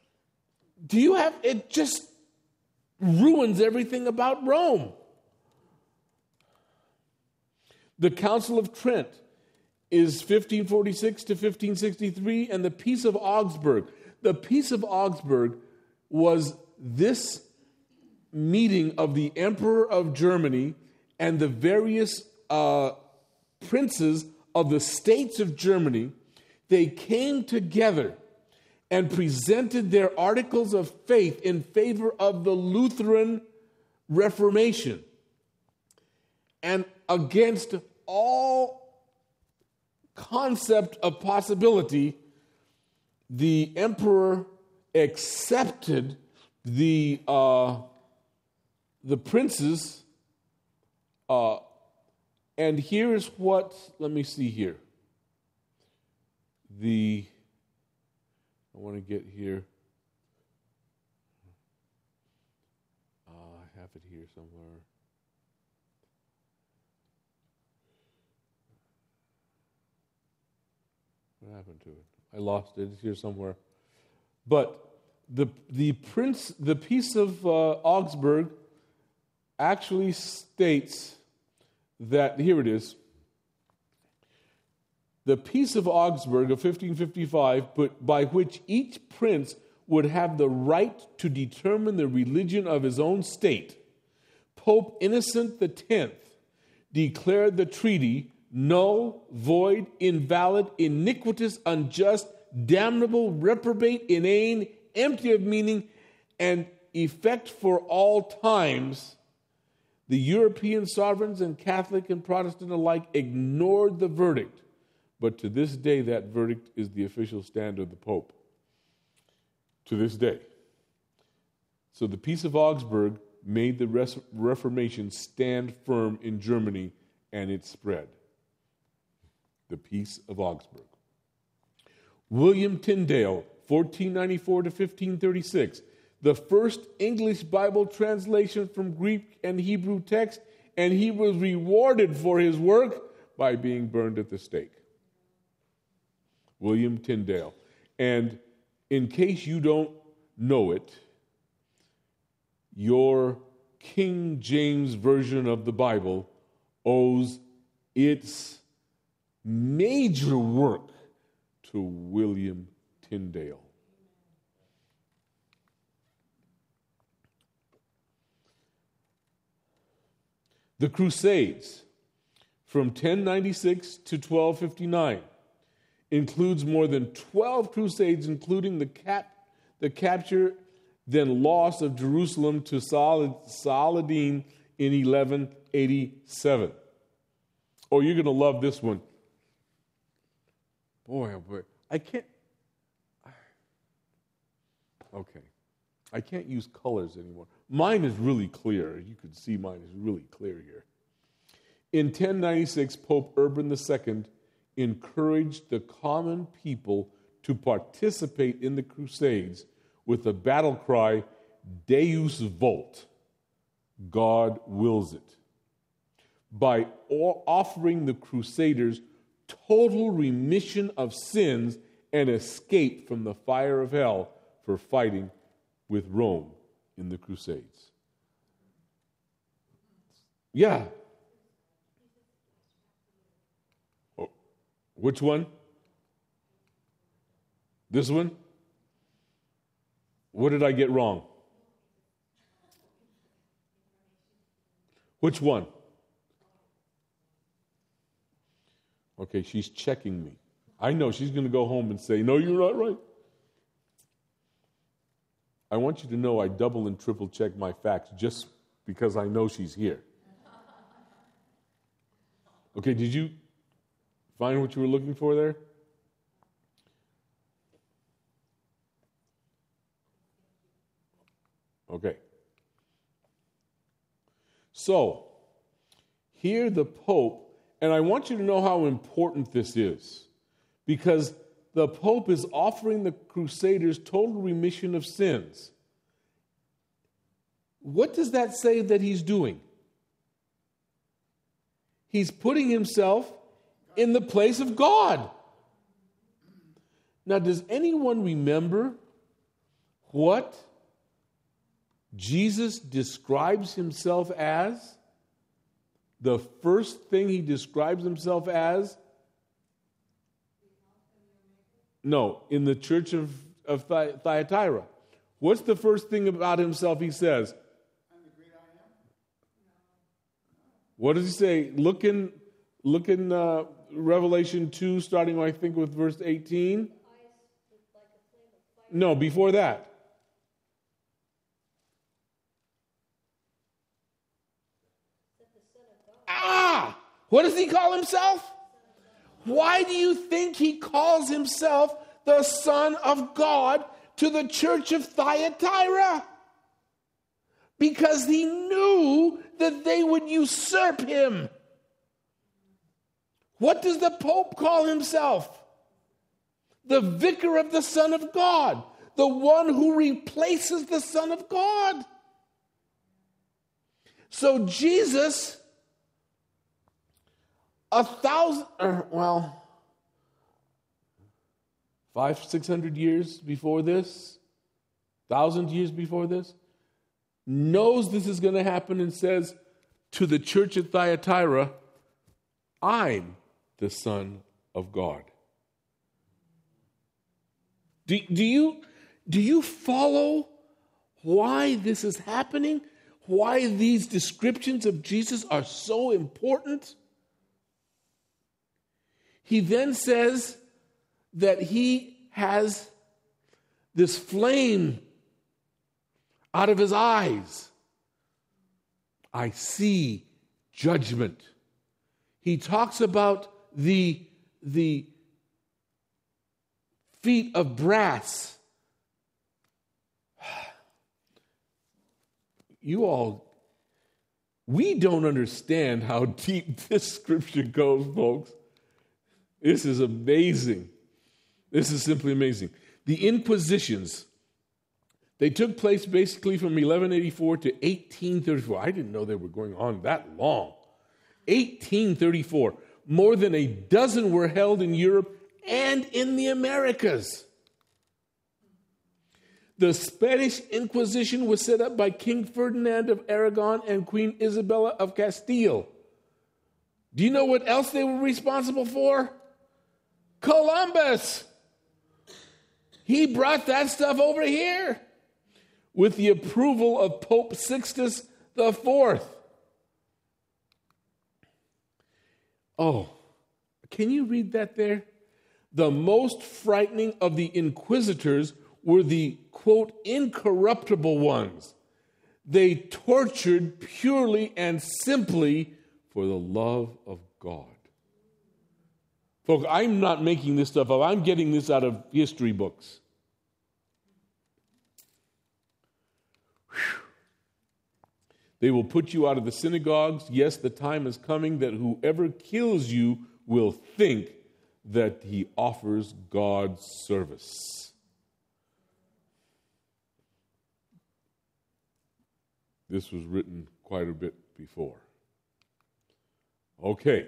it just ruins everything about Rome. The Council of Trent is 1546 to 1563, and the Peace of Augsburg. The Peace of Augsburg was this meeting of the Emperor of Germany and the various princes of the states of Germany. They came together and presented their articles of faith in favor of the Lutheran Reformation. And against all concept of possibility, the emperor accepted the princes, and here is what, let me see here. I want to get here. I have it here somewhere. What happened to it? I lost it. It's here somewhere. But the Peace of Augsburg actually states that, here it is, the Peace of Augsburg of 1555, but by which each prince would have the right to determine the religion of his own state. Pope Innocent X declared the treaty null, void, invalid, iniquitous, unjust, damnable, reprobate, inane, empty of meaning, and effect for all times. The European sovereigns and Catholic and Protestant alike ignored the verdict. But to this day, that verdict is the official stand of the Pope. To this day. So the Peace of Augsburg made the Reformation stand firm in Germany, and it spread. The Peace of Augsburg. William Tyndale, 1494 to 1536, the first English Bible translation from Greek and Hebrew text, and he was rewarded for his work by being burned at the stake. William Tyndale. And in case you don't know it, your King James Version of the Bible owes its major work to William Tyndale. The Crusades from 1096 to 1259 includes more than 12 crusades, including the capture, then loss of Jerusalem to Saladin in 1187. Oh, you're going to love this one. Boy, oh boy. I can't use colors anymore. Mine is really clear. You can see mine is really clear here. In 1096, Pope Urban II encouraged the common people to participate in the Crusades with the battle cry, Deus Vult, God wills it, by offering the Crusaders total remission of sins and escape from the fire of hell for fighting with Rome in the Crusades. Yeah. Oh, which one? This one? What did I get wrong? Which one? Okay, she's checking me. I know she's going to go home and say, no, you're not right. I want you to know I double and triple check my facts just because I know she's here. Okay, did you find what you were looking for there? Okay. So, here the Pope, and I want you to know how important this is, because the Pope is offering the Crusaders total remission of sins. What does that say that he's doing? He's putting himself in the place of God. Now, does anyone remember what Jesus describes himself as? The first thing he describes himself as? No, in the church of Thyatira. What's the first thing about himself he says? I'm the great I am. What does he say? Look in Revelation 2, starting, I think, with verse 18. No, before that. What does he call himself? Why do you think he calls himself the Son of God to the church of Thyatira? Because he knew that they would usurp him. What does the Pope call himself? The vicar of the Son of God, the one who replaces the Son of God. So Jesus, 500-600 years before this, 1,000 years before this, knows this is going to happen and says to the church at Thyatira, I'm the Son of God. Do you follow why this is happening? Why these descriptions of Jesus are so important? He then says that he has this flame out of his eyes. I see judgment. He talks about the feet of brass. We don't understand how deep this scripture goes, folks. This is amazing. This is simply amazing. The Inquisitions, they took place basically from 1184 to 1834. I didn't know they were going on that long. 1834. More than a dozen were held in Europe and in the Americas. The Spanish Inquisition was set up by King Ferdinand of Aragon and Queen Isabella of Castile. Do you know what else they were responsible for? Columbus. He brought that stuff over here with the approval of Pope Sixtus IV. Oh, can you read that there? The most frightening of the inquisitors were the, quote, incorruptible ones. They tortured purely and simply for the love of God. Folks, I'm not making this stuff up. I'm getting this out of history books. Whew. They will put you out of the synagogues. Yes, the time is coming that whoever kills you will think that he offers God's service. This was written quite a bit before. Okay.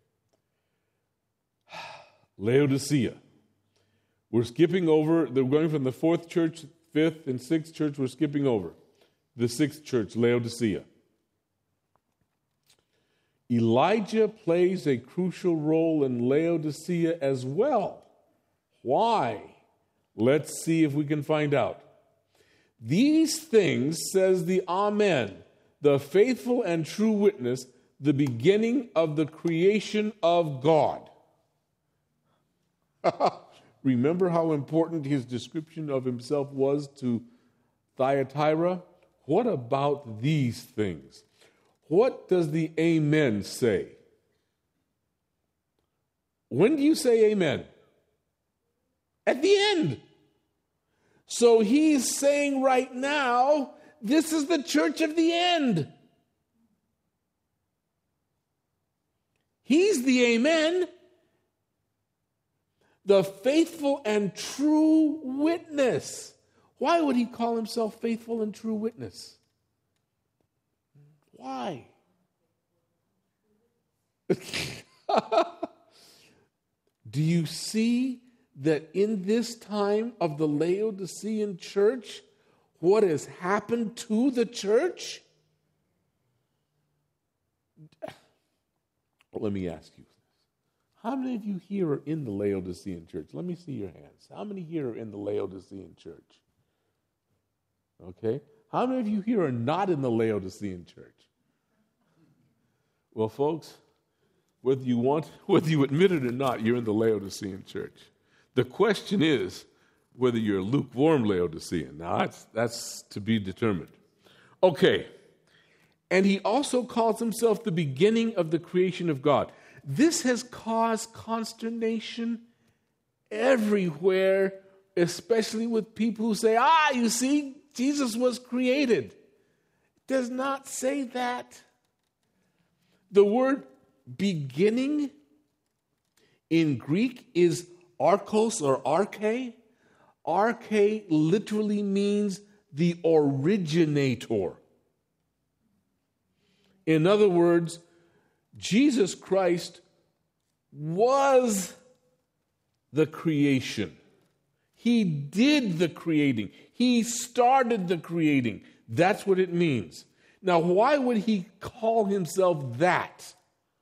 Laodicea. We're skipping over, they're going from the fourth church, fifth, and sixth church, we're skipping over. The sixth church, Laodicea. Elijah plays a crucial role in Laodicea as well. Why? Let's see if we can find out. These things, says the Amen, the faithful and true witness, the beginning of the creation of God. Remember how important his description of himself was to Thyatira? What about these things? What does the Amen say? When do you say Amen? At the end. So he's saying right now, this is the church of the end. He's the Amen, the faithful and true witness. Why would he call himself faithful and true witness? Why? Do you see that in this time of the Laodicean church, what has happened to the church? Let me ask you this. How many of you here are in the Laodicean church? Let me see your hands. How many here are in the Laodicean church? Okay. How many of you here are not in the Laodicean church? Well, folks, whether you admit it or not, you're in the Laodicean church. The question is whether you're a lukewarm Laodicean. Now, that's to be determined. Okay. And he also calls himself the beginning of the creation of God. This has caused consternation everywhere, especially with people who say, you see, Jesus was created. It does not say that. The word beginning in Greek is archos or arche. Arche literally means the originator. In other words, Jesus Christ was the creation. He did the creating. He started the creating. That's what it means. Now, why would he call himself that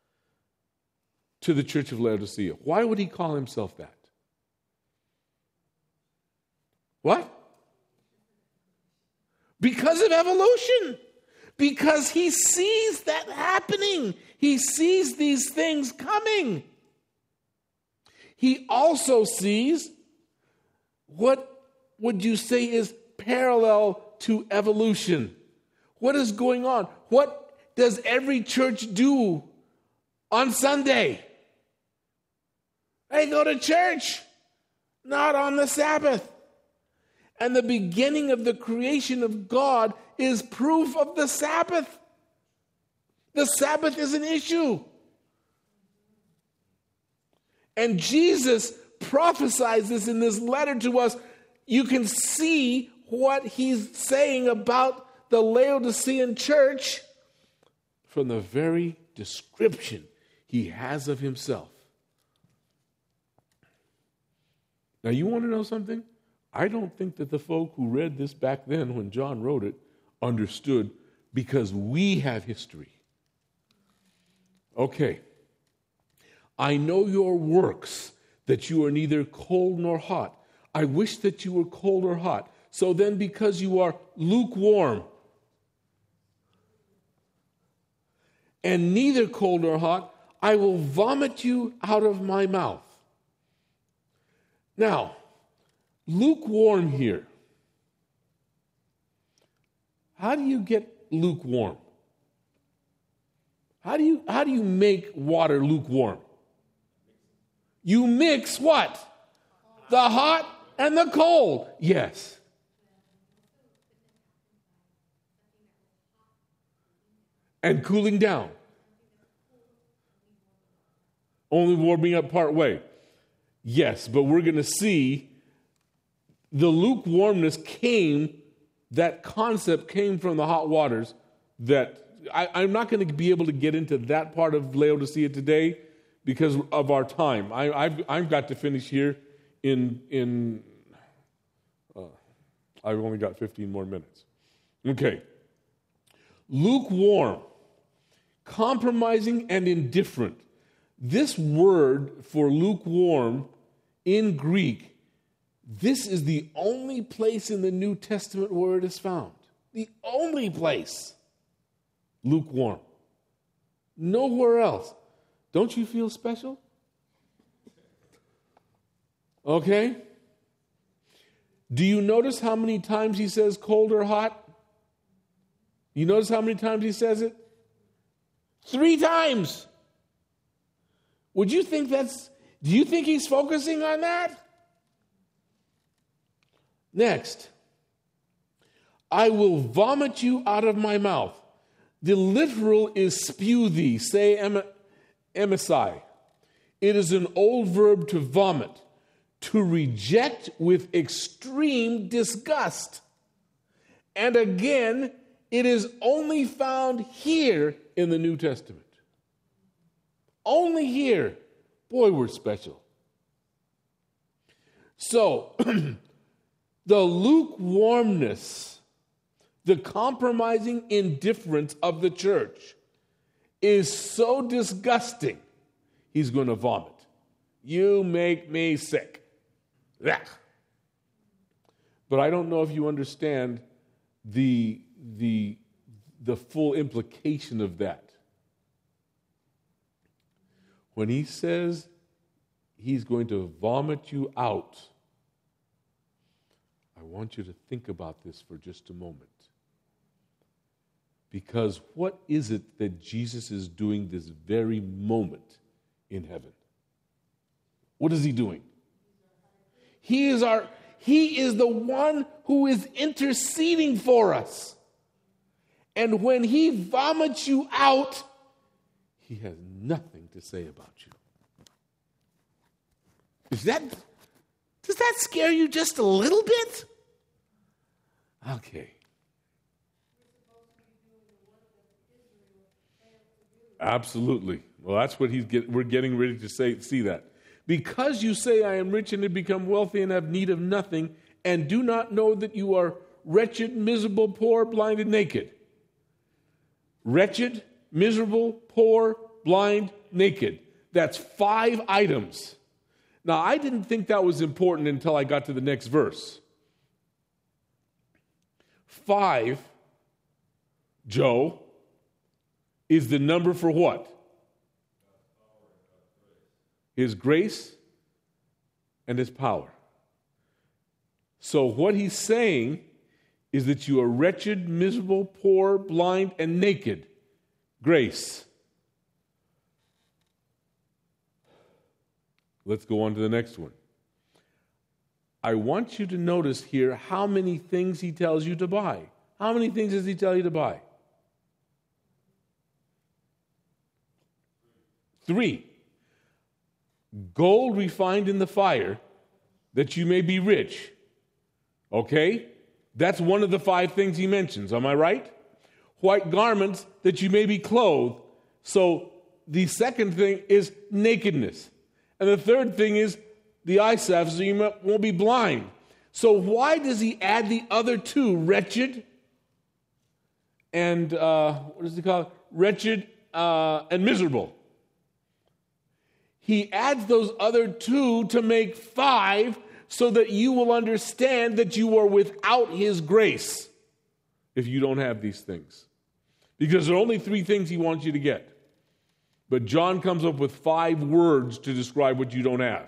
to the church of Laodicea? Why would he call himself that? What? Because of evolution. Because he sees that happening. He sees these things coming. He also sees what would you say is parallel to evolution. What is going on? What does every church do on Sunday? They go to church, not on the Sabbath. And the beginning of the creation of God is proof of the Sabbath. The Sabbath is an issue. And Jesus prophesies this in this letter to us. You can see what he's saying about the Laodicean church from the very description he has of himself. Now, you want to know something? I don't think that the folk who read this back then when John wrote it understood, because we have history. Okay. I know your works, that you are neither cold nor hot. I wish that you were cold or hot. So then, because you are lukewarm and neither cold nor hot, I will vomit you out of my mouth. Now, lukewarm here. How do you get lukewarm? How do you make water lukewarm? You mix what? The hot and the cold. Yes. And cooling down. Only warming up part way. Yes, but we're going to see the lukewarmness that concept came from the hot waters. That I'm not going to be able to get into that part of Laodicea today because of our time. I've got to finish here in I've only got 15 more minutes. Okay. Lukewarm, compromising and indifferent. This word for lukewarm in Greek, this is the only place in the New Testament where it is found. The only place. Lukewarm. Nowhere else. Don't you feel special? Okay. Do you notice how many times he says cold or hot? You notice how many times he says it? 3 times. Do you think he's focusing on that? Next. I will vomit you out of my mouth. The literal is spew thee, say emisai. It is an old verb to vomit, to reject with extreme disgust. And again, it is only found here in the New Testament. Only here. Boy, we're special. So, the lukewarmness, the compromising indifference of the church is so disgusting, he's going to vomit. You make me sick. Ugh. But I don't know if you understand the full implication of that. When he says he's going to vomit you out, I want you to think about this for just a moment. Because what is it that Jesus is doing this very moment in heaven? What is he doing? He is the one who is interceding for us. And when he vomits you out, he has nothing to say about you. Does that scare you just a little bit? Okay. Absolutely. Well, that's what we're getting ready to see that. Because you say, I am rich and have become wealthy and have need of nothing, and do not know that you are wretched, miserable, poor, blind, and naked. Wretched, miserable, poor, blind, naked. That's 5 items. Now, I didn't think that was important until I got to the next verse. 5, Joe, is the number for what? His grace and his power. So what he's saying is that you are wretched, miserable, poor, blind, and naked. Grace. Let's go on to the next one. I want you to notice here how many things he tells you to buy. How many things does he tell you to buy? 3. Gold refined in the fire, that you may be rich. Okay? That's one of the 5 things he mentions. Am I right? White garments, that you may be clothed. So the second thing is nakedness. And the third thing is the eye salve so you won't be blind. So why does he add the other two, wretched and, what does he call it? Wretched and miserable. He adds those other two to make 5 so that you will understand that you are without his grace if you don't have these things. Because there are only 3 things he wants you to get. But John comes up with 5 words to describe what you don't have.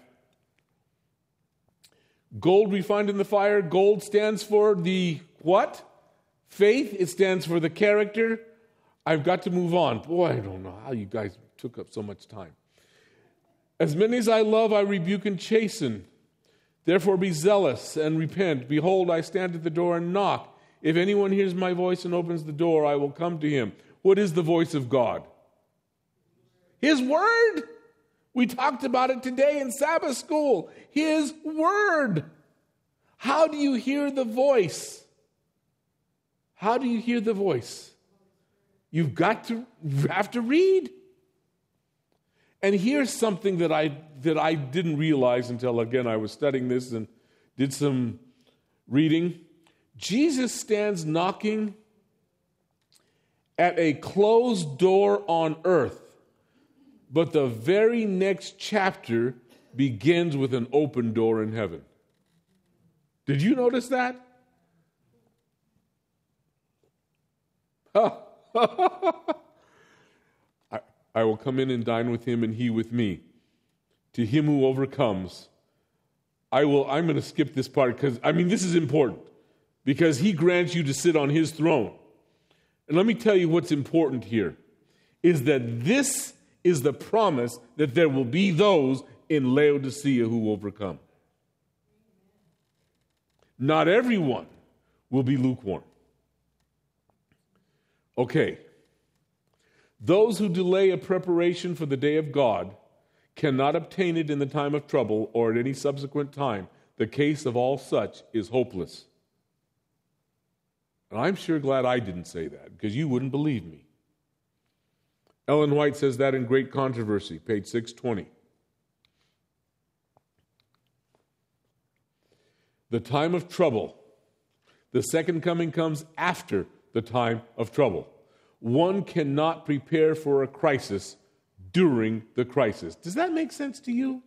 Gold refined in the fire. Gold stands for the what? Faith. It stands for the character. I've got to move on. Boy, I don't know how you guys took up so much time. As many as I love, I rebuke and chasten. Therefore be zealous and repent. Behold, I stand at the door and knock. If anyone hears my voice and opens the door, I will come to him. What is the voice of God? His word. We talked about it today in Sabbath school. His word. How do you hear the voice? How do you hear the voice? You have to read. And here's something that I didn't realize until, again, I was studying this and did some reading. Jesus stands knocking at a closed door on earth, but the very next chapter begins with an open door in heaven. Did you notice that? I will come in and dine with him and he with me. To him who overcomes, I'm going to skip this part because, this is important. Because he grants you to sit on his throne. And let me tell you what's important here. Is that this is the promise that there will be those in Laodicea who overcome. Not everyone will be lukewarm. Okay. Those who delay a preparation for the day of God cannot obtain it in the time of trouble or at any subsequent time. The case of all such is hopeless. And I'm sure glad I didn't say that, because you wouldn't believe me. Ellen White says that in Great Controversy, page 620. The time of trouble. The second coming comes after the time of trouble. One cannot prepare for a crisis during the crisis. Does that make sense to you?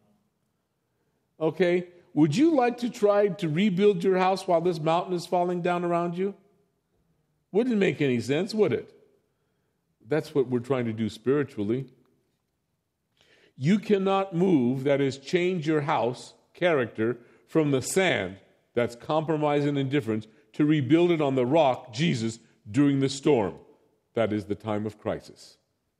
Okay. Would you like to try to rebuild your house while this mountain is falling down around you? Wouldn't make any sense, would it? That's what we're trying to do spiritually. You cannot move, that is, change your house, character, from the sand, that's compromise and indifference, to rebuild it on the rock, Jesus, during the storm. That is the time of crisis.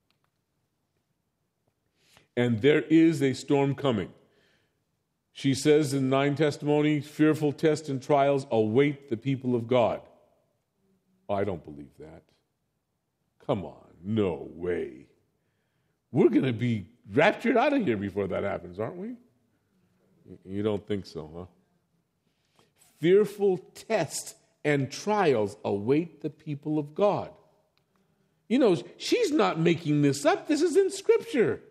And there is a storm coming. She says in 9 Testimony, fearful tests and trials await the people of God. I don't believe that. Come on, no way. We're going to be raptured out of here before that happens, aren't we? You don't think so, huh? Fearful tests and trials await the people of God. You know, she's not making this up. This is in Scripture.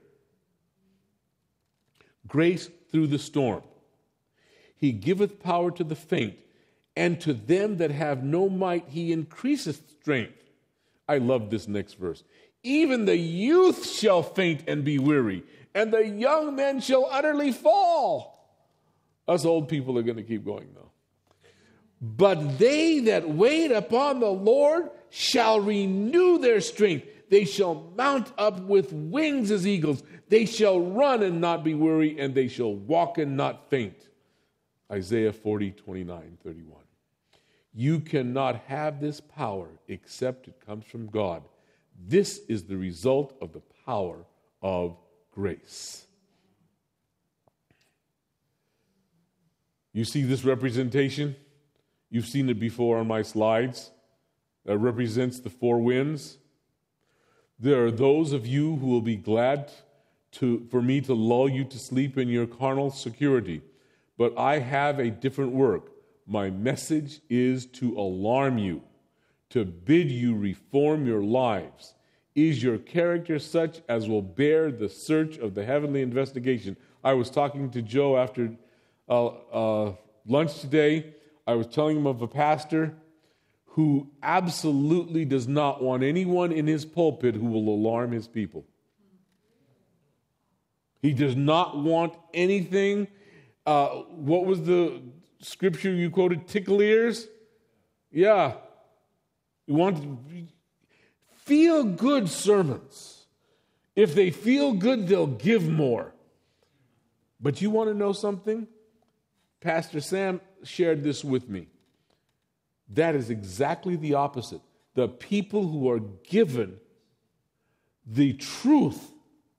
Grace through the storm. He giveth power to the faint, and to them that have no might he increaseth strength. I love this next verse. Even the youth shall faint and be weary, and the young men shall utterly fall. Us old people are going to keep going, though. But they that wait upon the Lord shall renew their strength. They shall mount up with wings as eagles. They shall run and not be weary, and they shall walk and not faint. Isaiah 40:29-31. You cannot have this power except it comes from God. This is the result of the power of grace. You see this representation? You've seen it before on my slides. That represents the 4 winds. There are those of you who will be glad for me to lull you to sleep in your carnal security. But I have a different work. My message is to alarm you, to bid you reform your lives. Is your character such as will bear the search of the heavenly investigation? I was talking to Joe after lunch today. I was telling him of a pastor who absolutely does not want anyone in his pulpit who will alarm his people. He does not want anything. What was the scripture you quoted? Tickle ears? Yeah. You want feel good sermons. If they feel good, they'll give more. But you want to know something? Pastor Sam shared this with me. That is exactly the opposite. The people who are given the truth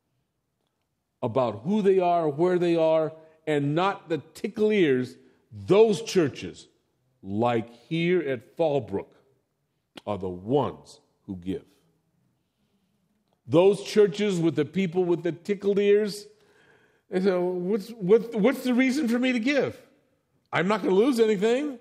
about who they are, where they are, and not the tickle ears, those churches, like here at Fallbrook, are the ones who give. Those churches with the people with the tickled ears, they say, what's the reason for me to give? I'm not going to lose anything.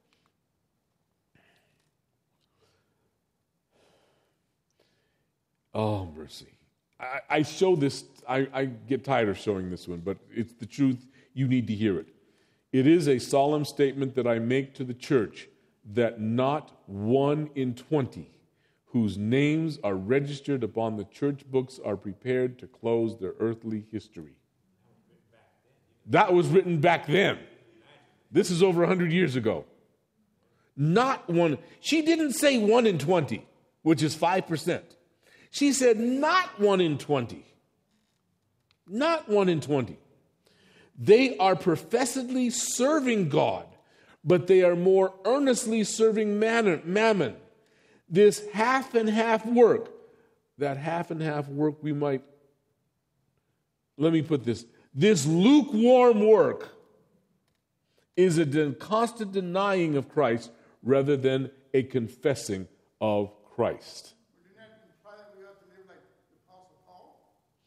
Oh, mercy. I show this, I get tired of showing this one, but it's the truth. You need to hear it. It is a solemn statement that I make to the church that not 1 in 20 whose names are registered upon the church books are prepared to close their earthly history. That was written back then. This is over 100 years ago. Not one. She didn't say 1 in 20, which is 5%. She said not 1 in 20. Not 1 in 20. They are professedly serving God, but they are more earnestly serving mammon. This half and half work, that half and half work we might, let me put this lukewarm work is a constant denying of Christ rather than a confessing of Christ. Didn't that imply that we have to live like the Apostle Paul?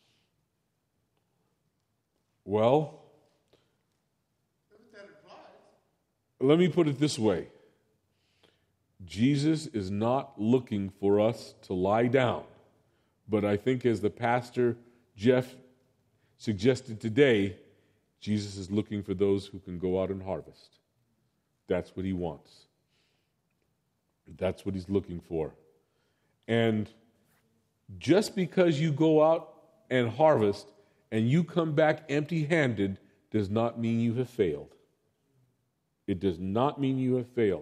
Well, That implies. let me put it this way. Jesus is not looking for us to lie down. But I think as the pastor Jeff suggested today, Jesus is looking for those who can go out and harvest. That's what he wants. That's what he's looking for. And just because you go out and harvest and you come back empty-handed does not mean you have failed. It does not mean you have failed.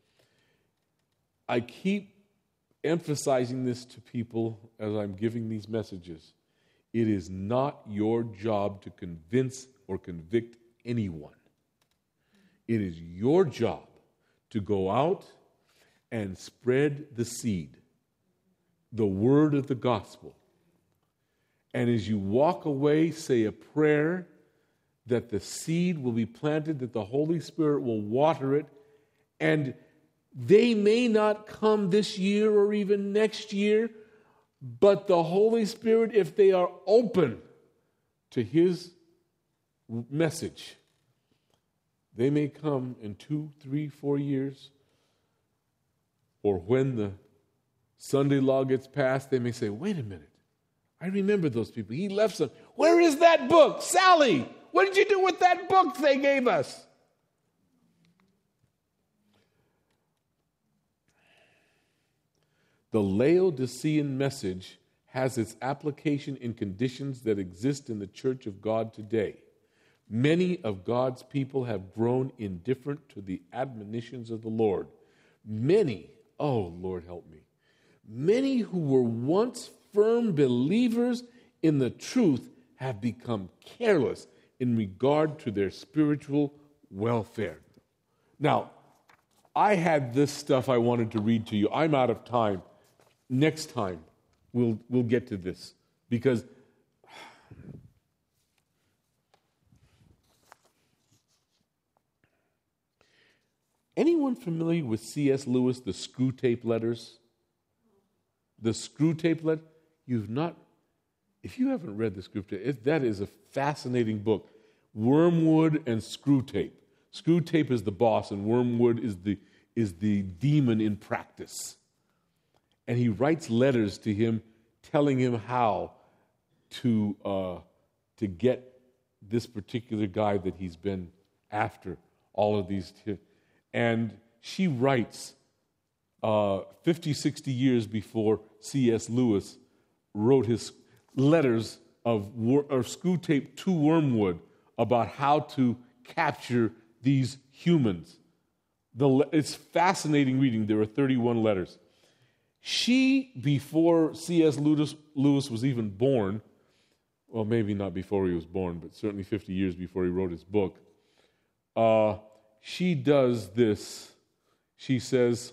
I keep emphasizing this to people as I'm giving these messages. It is not your job to convince or convict anyone. It is your job to go out and spread the seed, the word of the gospel. And as you walk away, say a prayer that the seed will be planted, that the Holy Spirit will water it, and they may not come this year or even next year, but the Holy Spirit, if they are open to His message, they may come in 2, 3, 4 years, or when the Sunday law gets passed, they may say, wait a minute, I remember those people. He left some. Where is that book? Sally, what did you do with that book they gave us? The Laodicean message has its application in conditions that exist in the church of God today. Many of God's people have grown indifferent to the admonitions of the Lord. Many, oh Lord help me, many who were once firm believers in the truth have become careless in regard to their spiritual welfare. Now, I had this stuff I wanted to read to you. I'm out of time. Next time, we'll get to this because anyone familiar with C.S. Lewis, the Screwtape Letters? The Screwtape Letter? You've not, if you haven't read the Screwtape, that is a fascinating book. Wormwood and Screwtape. Screwtape is the boss, and Wormwood is the demon in practice. And he writes letters to him telling him how to get this particular guy that he's been after all of these. And she writes 50, 60 years before C.S. Lewis wrote his letters of screw tape to Wormwood about how to capture these humans. It's fascinating reading. There are 31 letters. She, before C.S. Lewis was even born, well, maybe not before he was born, but certainly 50 years before he wrote his book, she does this. She says,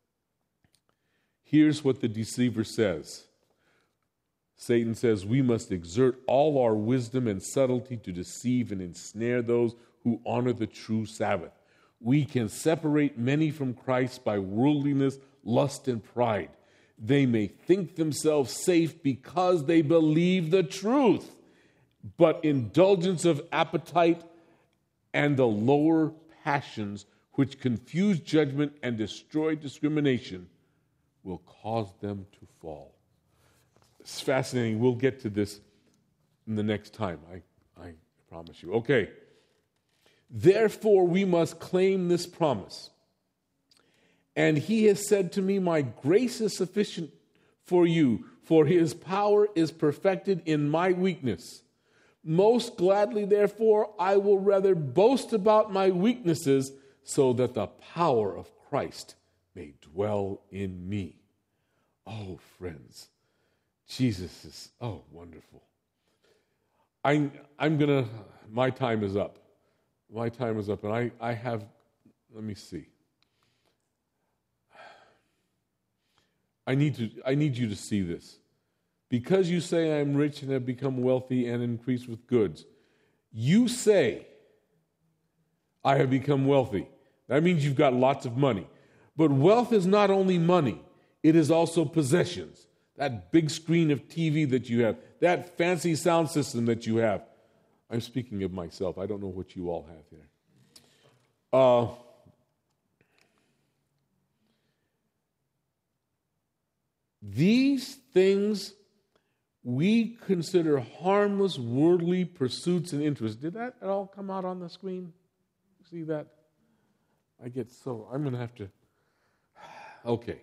here's what the deceiver says. Satan says, we must exert all our wisdom and subtlety to deceive and ensnare those who honor the true Sabbath. We can separate many from Christ by worldliness, lust, and pride. They may think themselves safe because they believe the truth, but indulgence of appetite and the lower passions which confuse judgment and destroy discrimination will cause them to fall. It's fascinating. We'll get to this in the next time. I promise you. Okay. Therefore, we must claim this promise. And he has said to me, my grace is sufficient for you, for his power is perfected in my weakness. Most gladly, therefore, I will rather boast about my weaknesses so that the power of Christ may dwell in me. Oh, friends, Jesus is, wonderful. My time is up. My time is up, and I have, let me see. I need you to see this. Because you say I am rich and have become wealthy and increased with goods. You say I have become wealthy. That means you've got lots of money. But wealth is not only money, it is also possessions. That big screen of TV that you have, that fancy sound system that you have. I'm speaking of myself. I don't know what you all have here. These things we consider harmless worldly pursuits and interests. Did that at all come out on the screen? See that? I'm going to have to. Okay.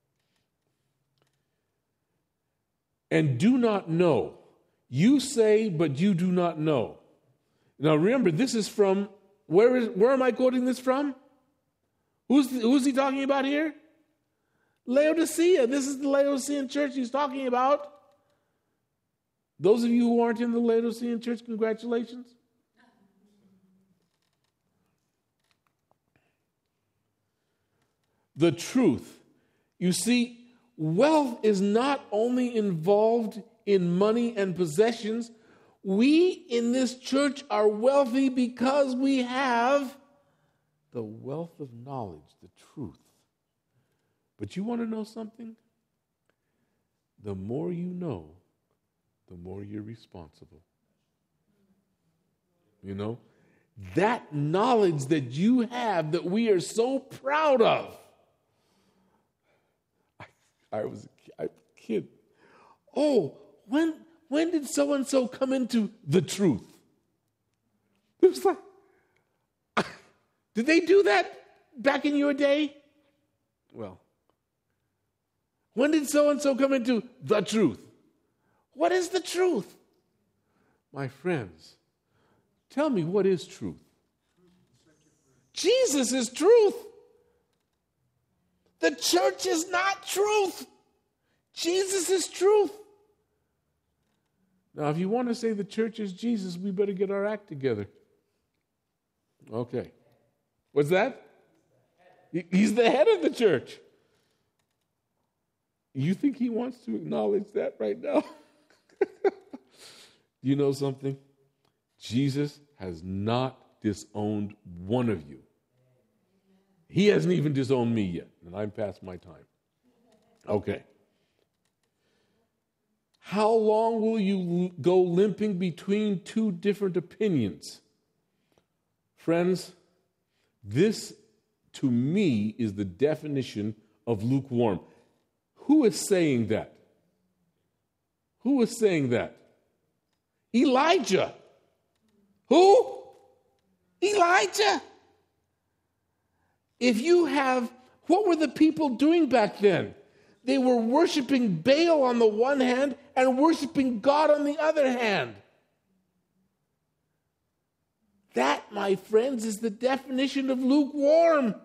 And do not know. You say, but you do not know. Now remember, this is from, where am I quoting this from? Who's he talking about here? Laodicea. This is the Laodicean church he's talking about. Those of you who aren't in the Laodicean church, congratulations. The truth. You see, wealth is not only involved in money and possessions. We in this church are wealthy because we have the wealth of knowledge, the truth. But you want to know something? The more you know, the more you're responsible. You know? That knowledge that you have that we are so proud of. I was a kid. Oh, when did so-and-so come into the truth? It was like, did they do that back in your day? Well, when did so-and-so come into the truth? What is the truth? My friends, tell me, what is truth? Jesus is truth. The church is not truth. Jesus is truth. Now, if you want to say the church is Jesus, we better get our act together. Okay. What's that? He's the head of the church. You think he wants to acknowledge that right now? You know something? Jesus has not disowned one of you. He hasn't even disowned me yet, and I'm past my time. Okay. How long will you go limping between two different opinions? Friends, this to me is the definition of lukewarm. Who is saying that? Who is saying that? Elijah. Who? Elijah. If you have, what were the people doing back then? They were worshiping Baal on the one hand and worshiping God on the other hand. That, my friends, is the definition of lukewarm.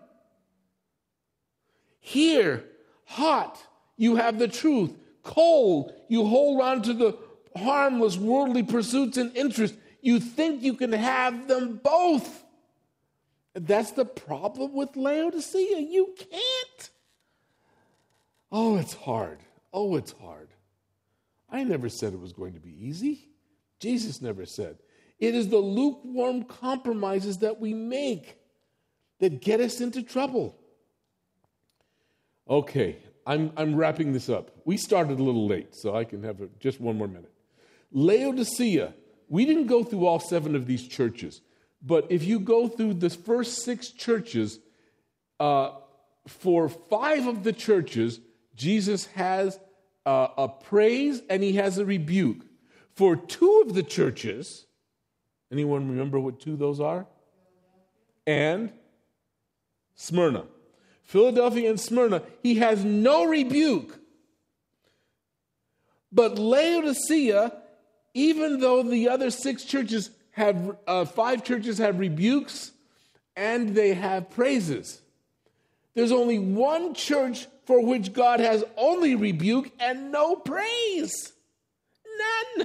Here, hot, you have the truth. Cold, you hold on to the harmless worldly pursuits and interests. You think you can have them both. That's the problem with Laodicea. You can't. Oh, it's hard. Oh, it's hard. I never said it was going to be easy. Jesus never said. It is the lukewarm compromises that we make that get us into trouble. Okay, I'm wrapping this up. We started a little late, so I can have just one more minute. Laodicea, we didn't go through all 7 of these churches, but if you go through the first 6 churches, for 5 of the churches, Jesus has a praise and he has a rebuke. For 2 of the churches, anyone remember what 2 those are? And Smyrna. Philadelphia and Smyrna, he has no rebuke. But Laodicea, even though the other 6 churches have, 5 churches have rebukes and they have praises, there's only one church for which God has only rebuke and no praise. None.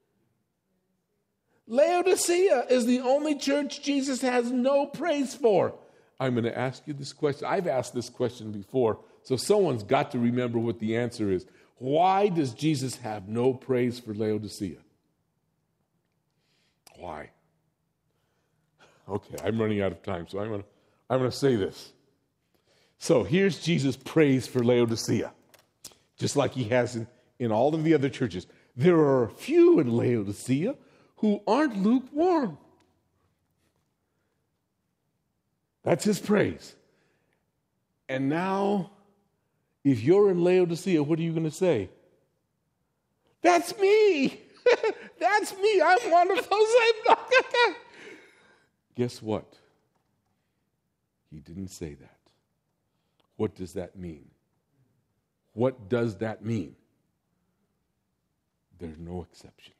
Laodicea is the only church Jesus has no praise for. I'm going to ask you this question. I've asked this question before, so someone's got to remember what the answer is. Why does Jesus have no praise for Laodicea? Why? Okay, I'm running out of time, so I'm going to say this. So here's Jesus' praise for Laodicea, just like he has in all of the other churches. There are a few in Laodicea who aren't lukewarm. That's his praise. And now, if you're in Laodicea, what are you going to say? That's me. That's me. I'm one of those. Guess what? He didn't say that. What does that mean? What does that mean? There are no exceptions.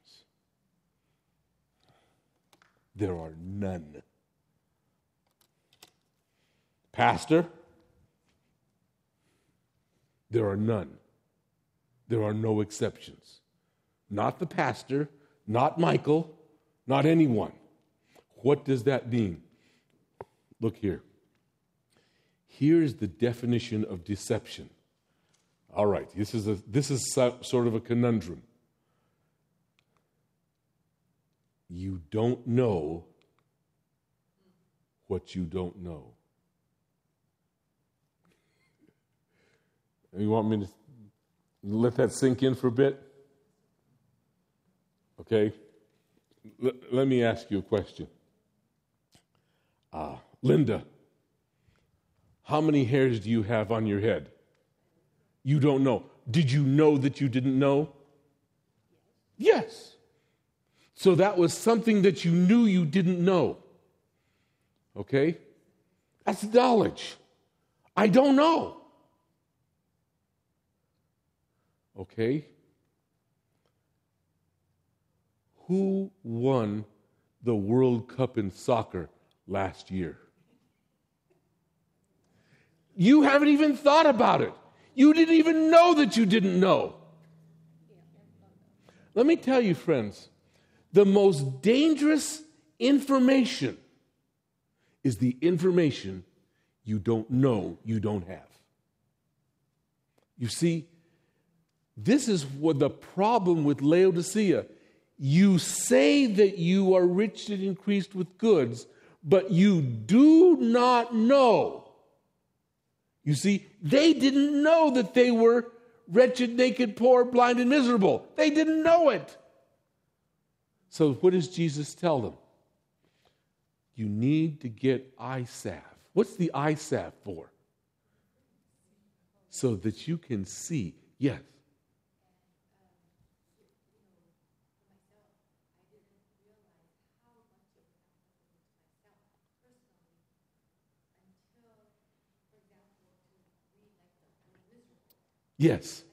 There are none. Pastor, there are none. There are no exceptions. Not the pastor, not Michael, not anyone. What does that mean? Look here. Here's the definition of deception. All right, this is sort of a conundrum. You don't know what you don't know. You want me to let that sink in for a bit? Okay. Let me ask you a question. Linda, how many hairs do you have on your head? You don't know. Did you know that you didn't know? Yes. So that was something that you knew you didn't know. Okay? That's knowledge. I don't know. Okay? Who won the World Cup in soccer last year? You haven't even thought about it. You didn't even know that you didn't know. Let me tell you, friends, the most dangerous information is the information you don't know you don't have. You see, this is what the problem with Laodicea. You say that you are rich and increased with goods, but you do not know. You see, they didn't know that they were wretched, naked, poor, blind, and miserable. They didn't know it. So what does Jesus tell them? You need to get eye salve. What's the eye salve for? So that you can see. Yes. Yes.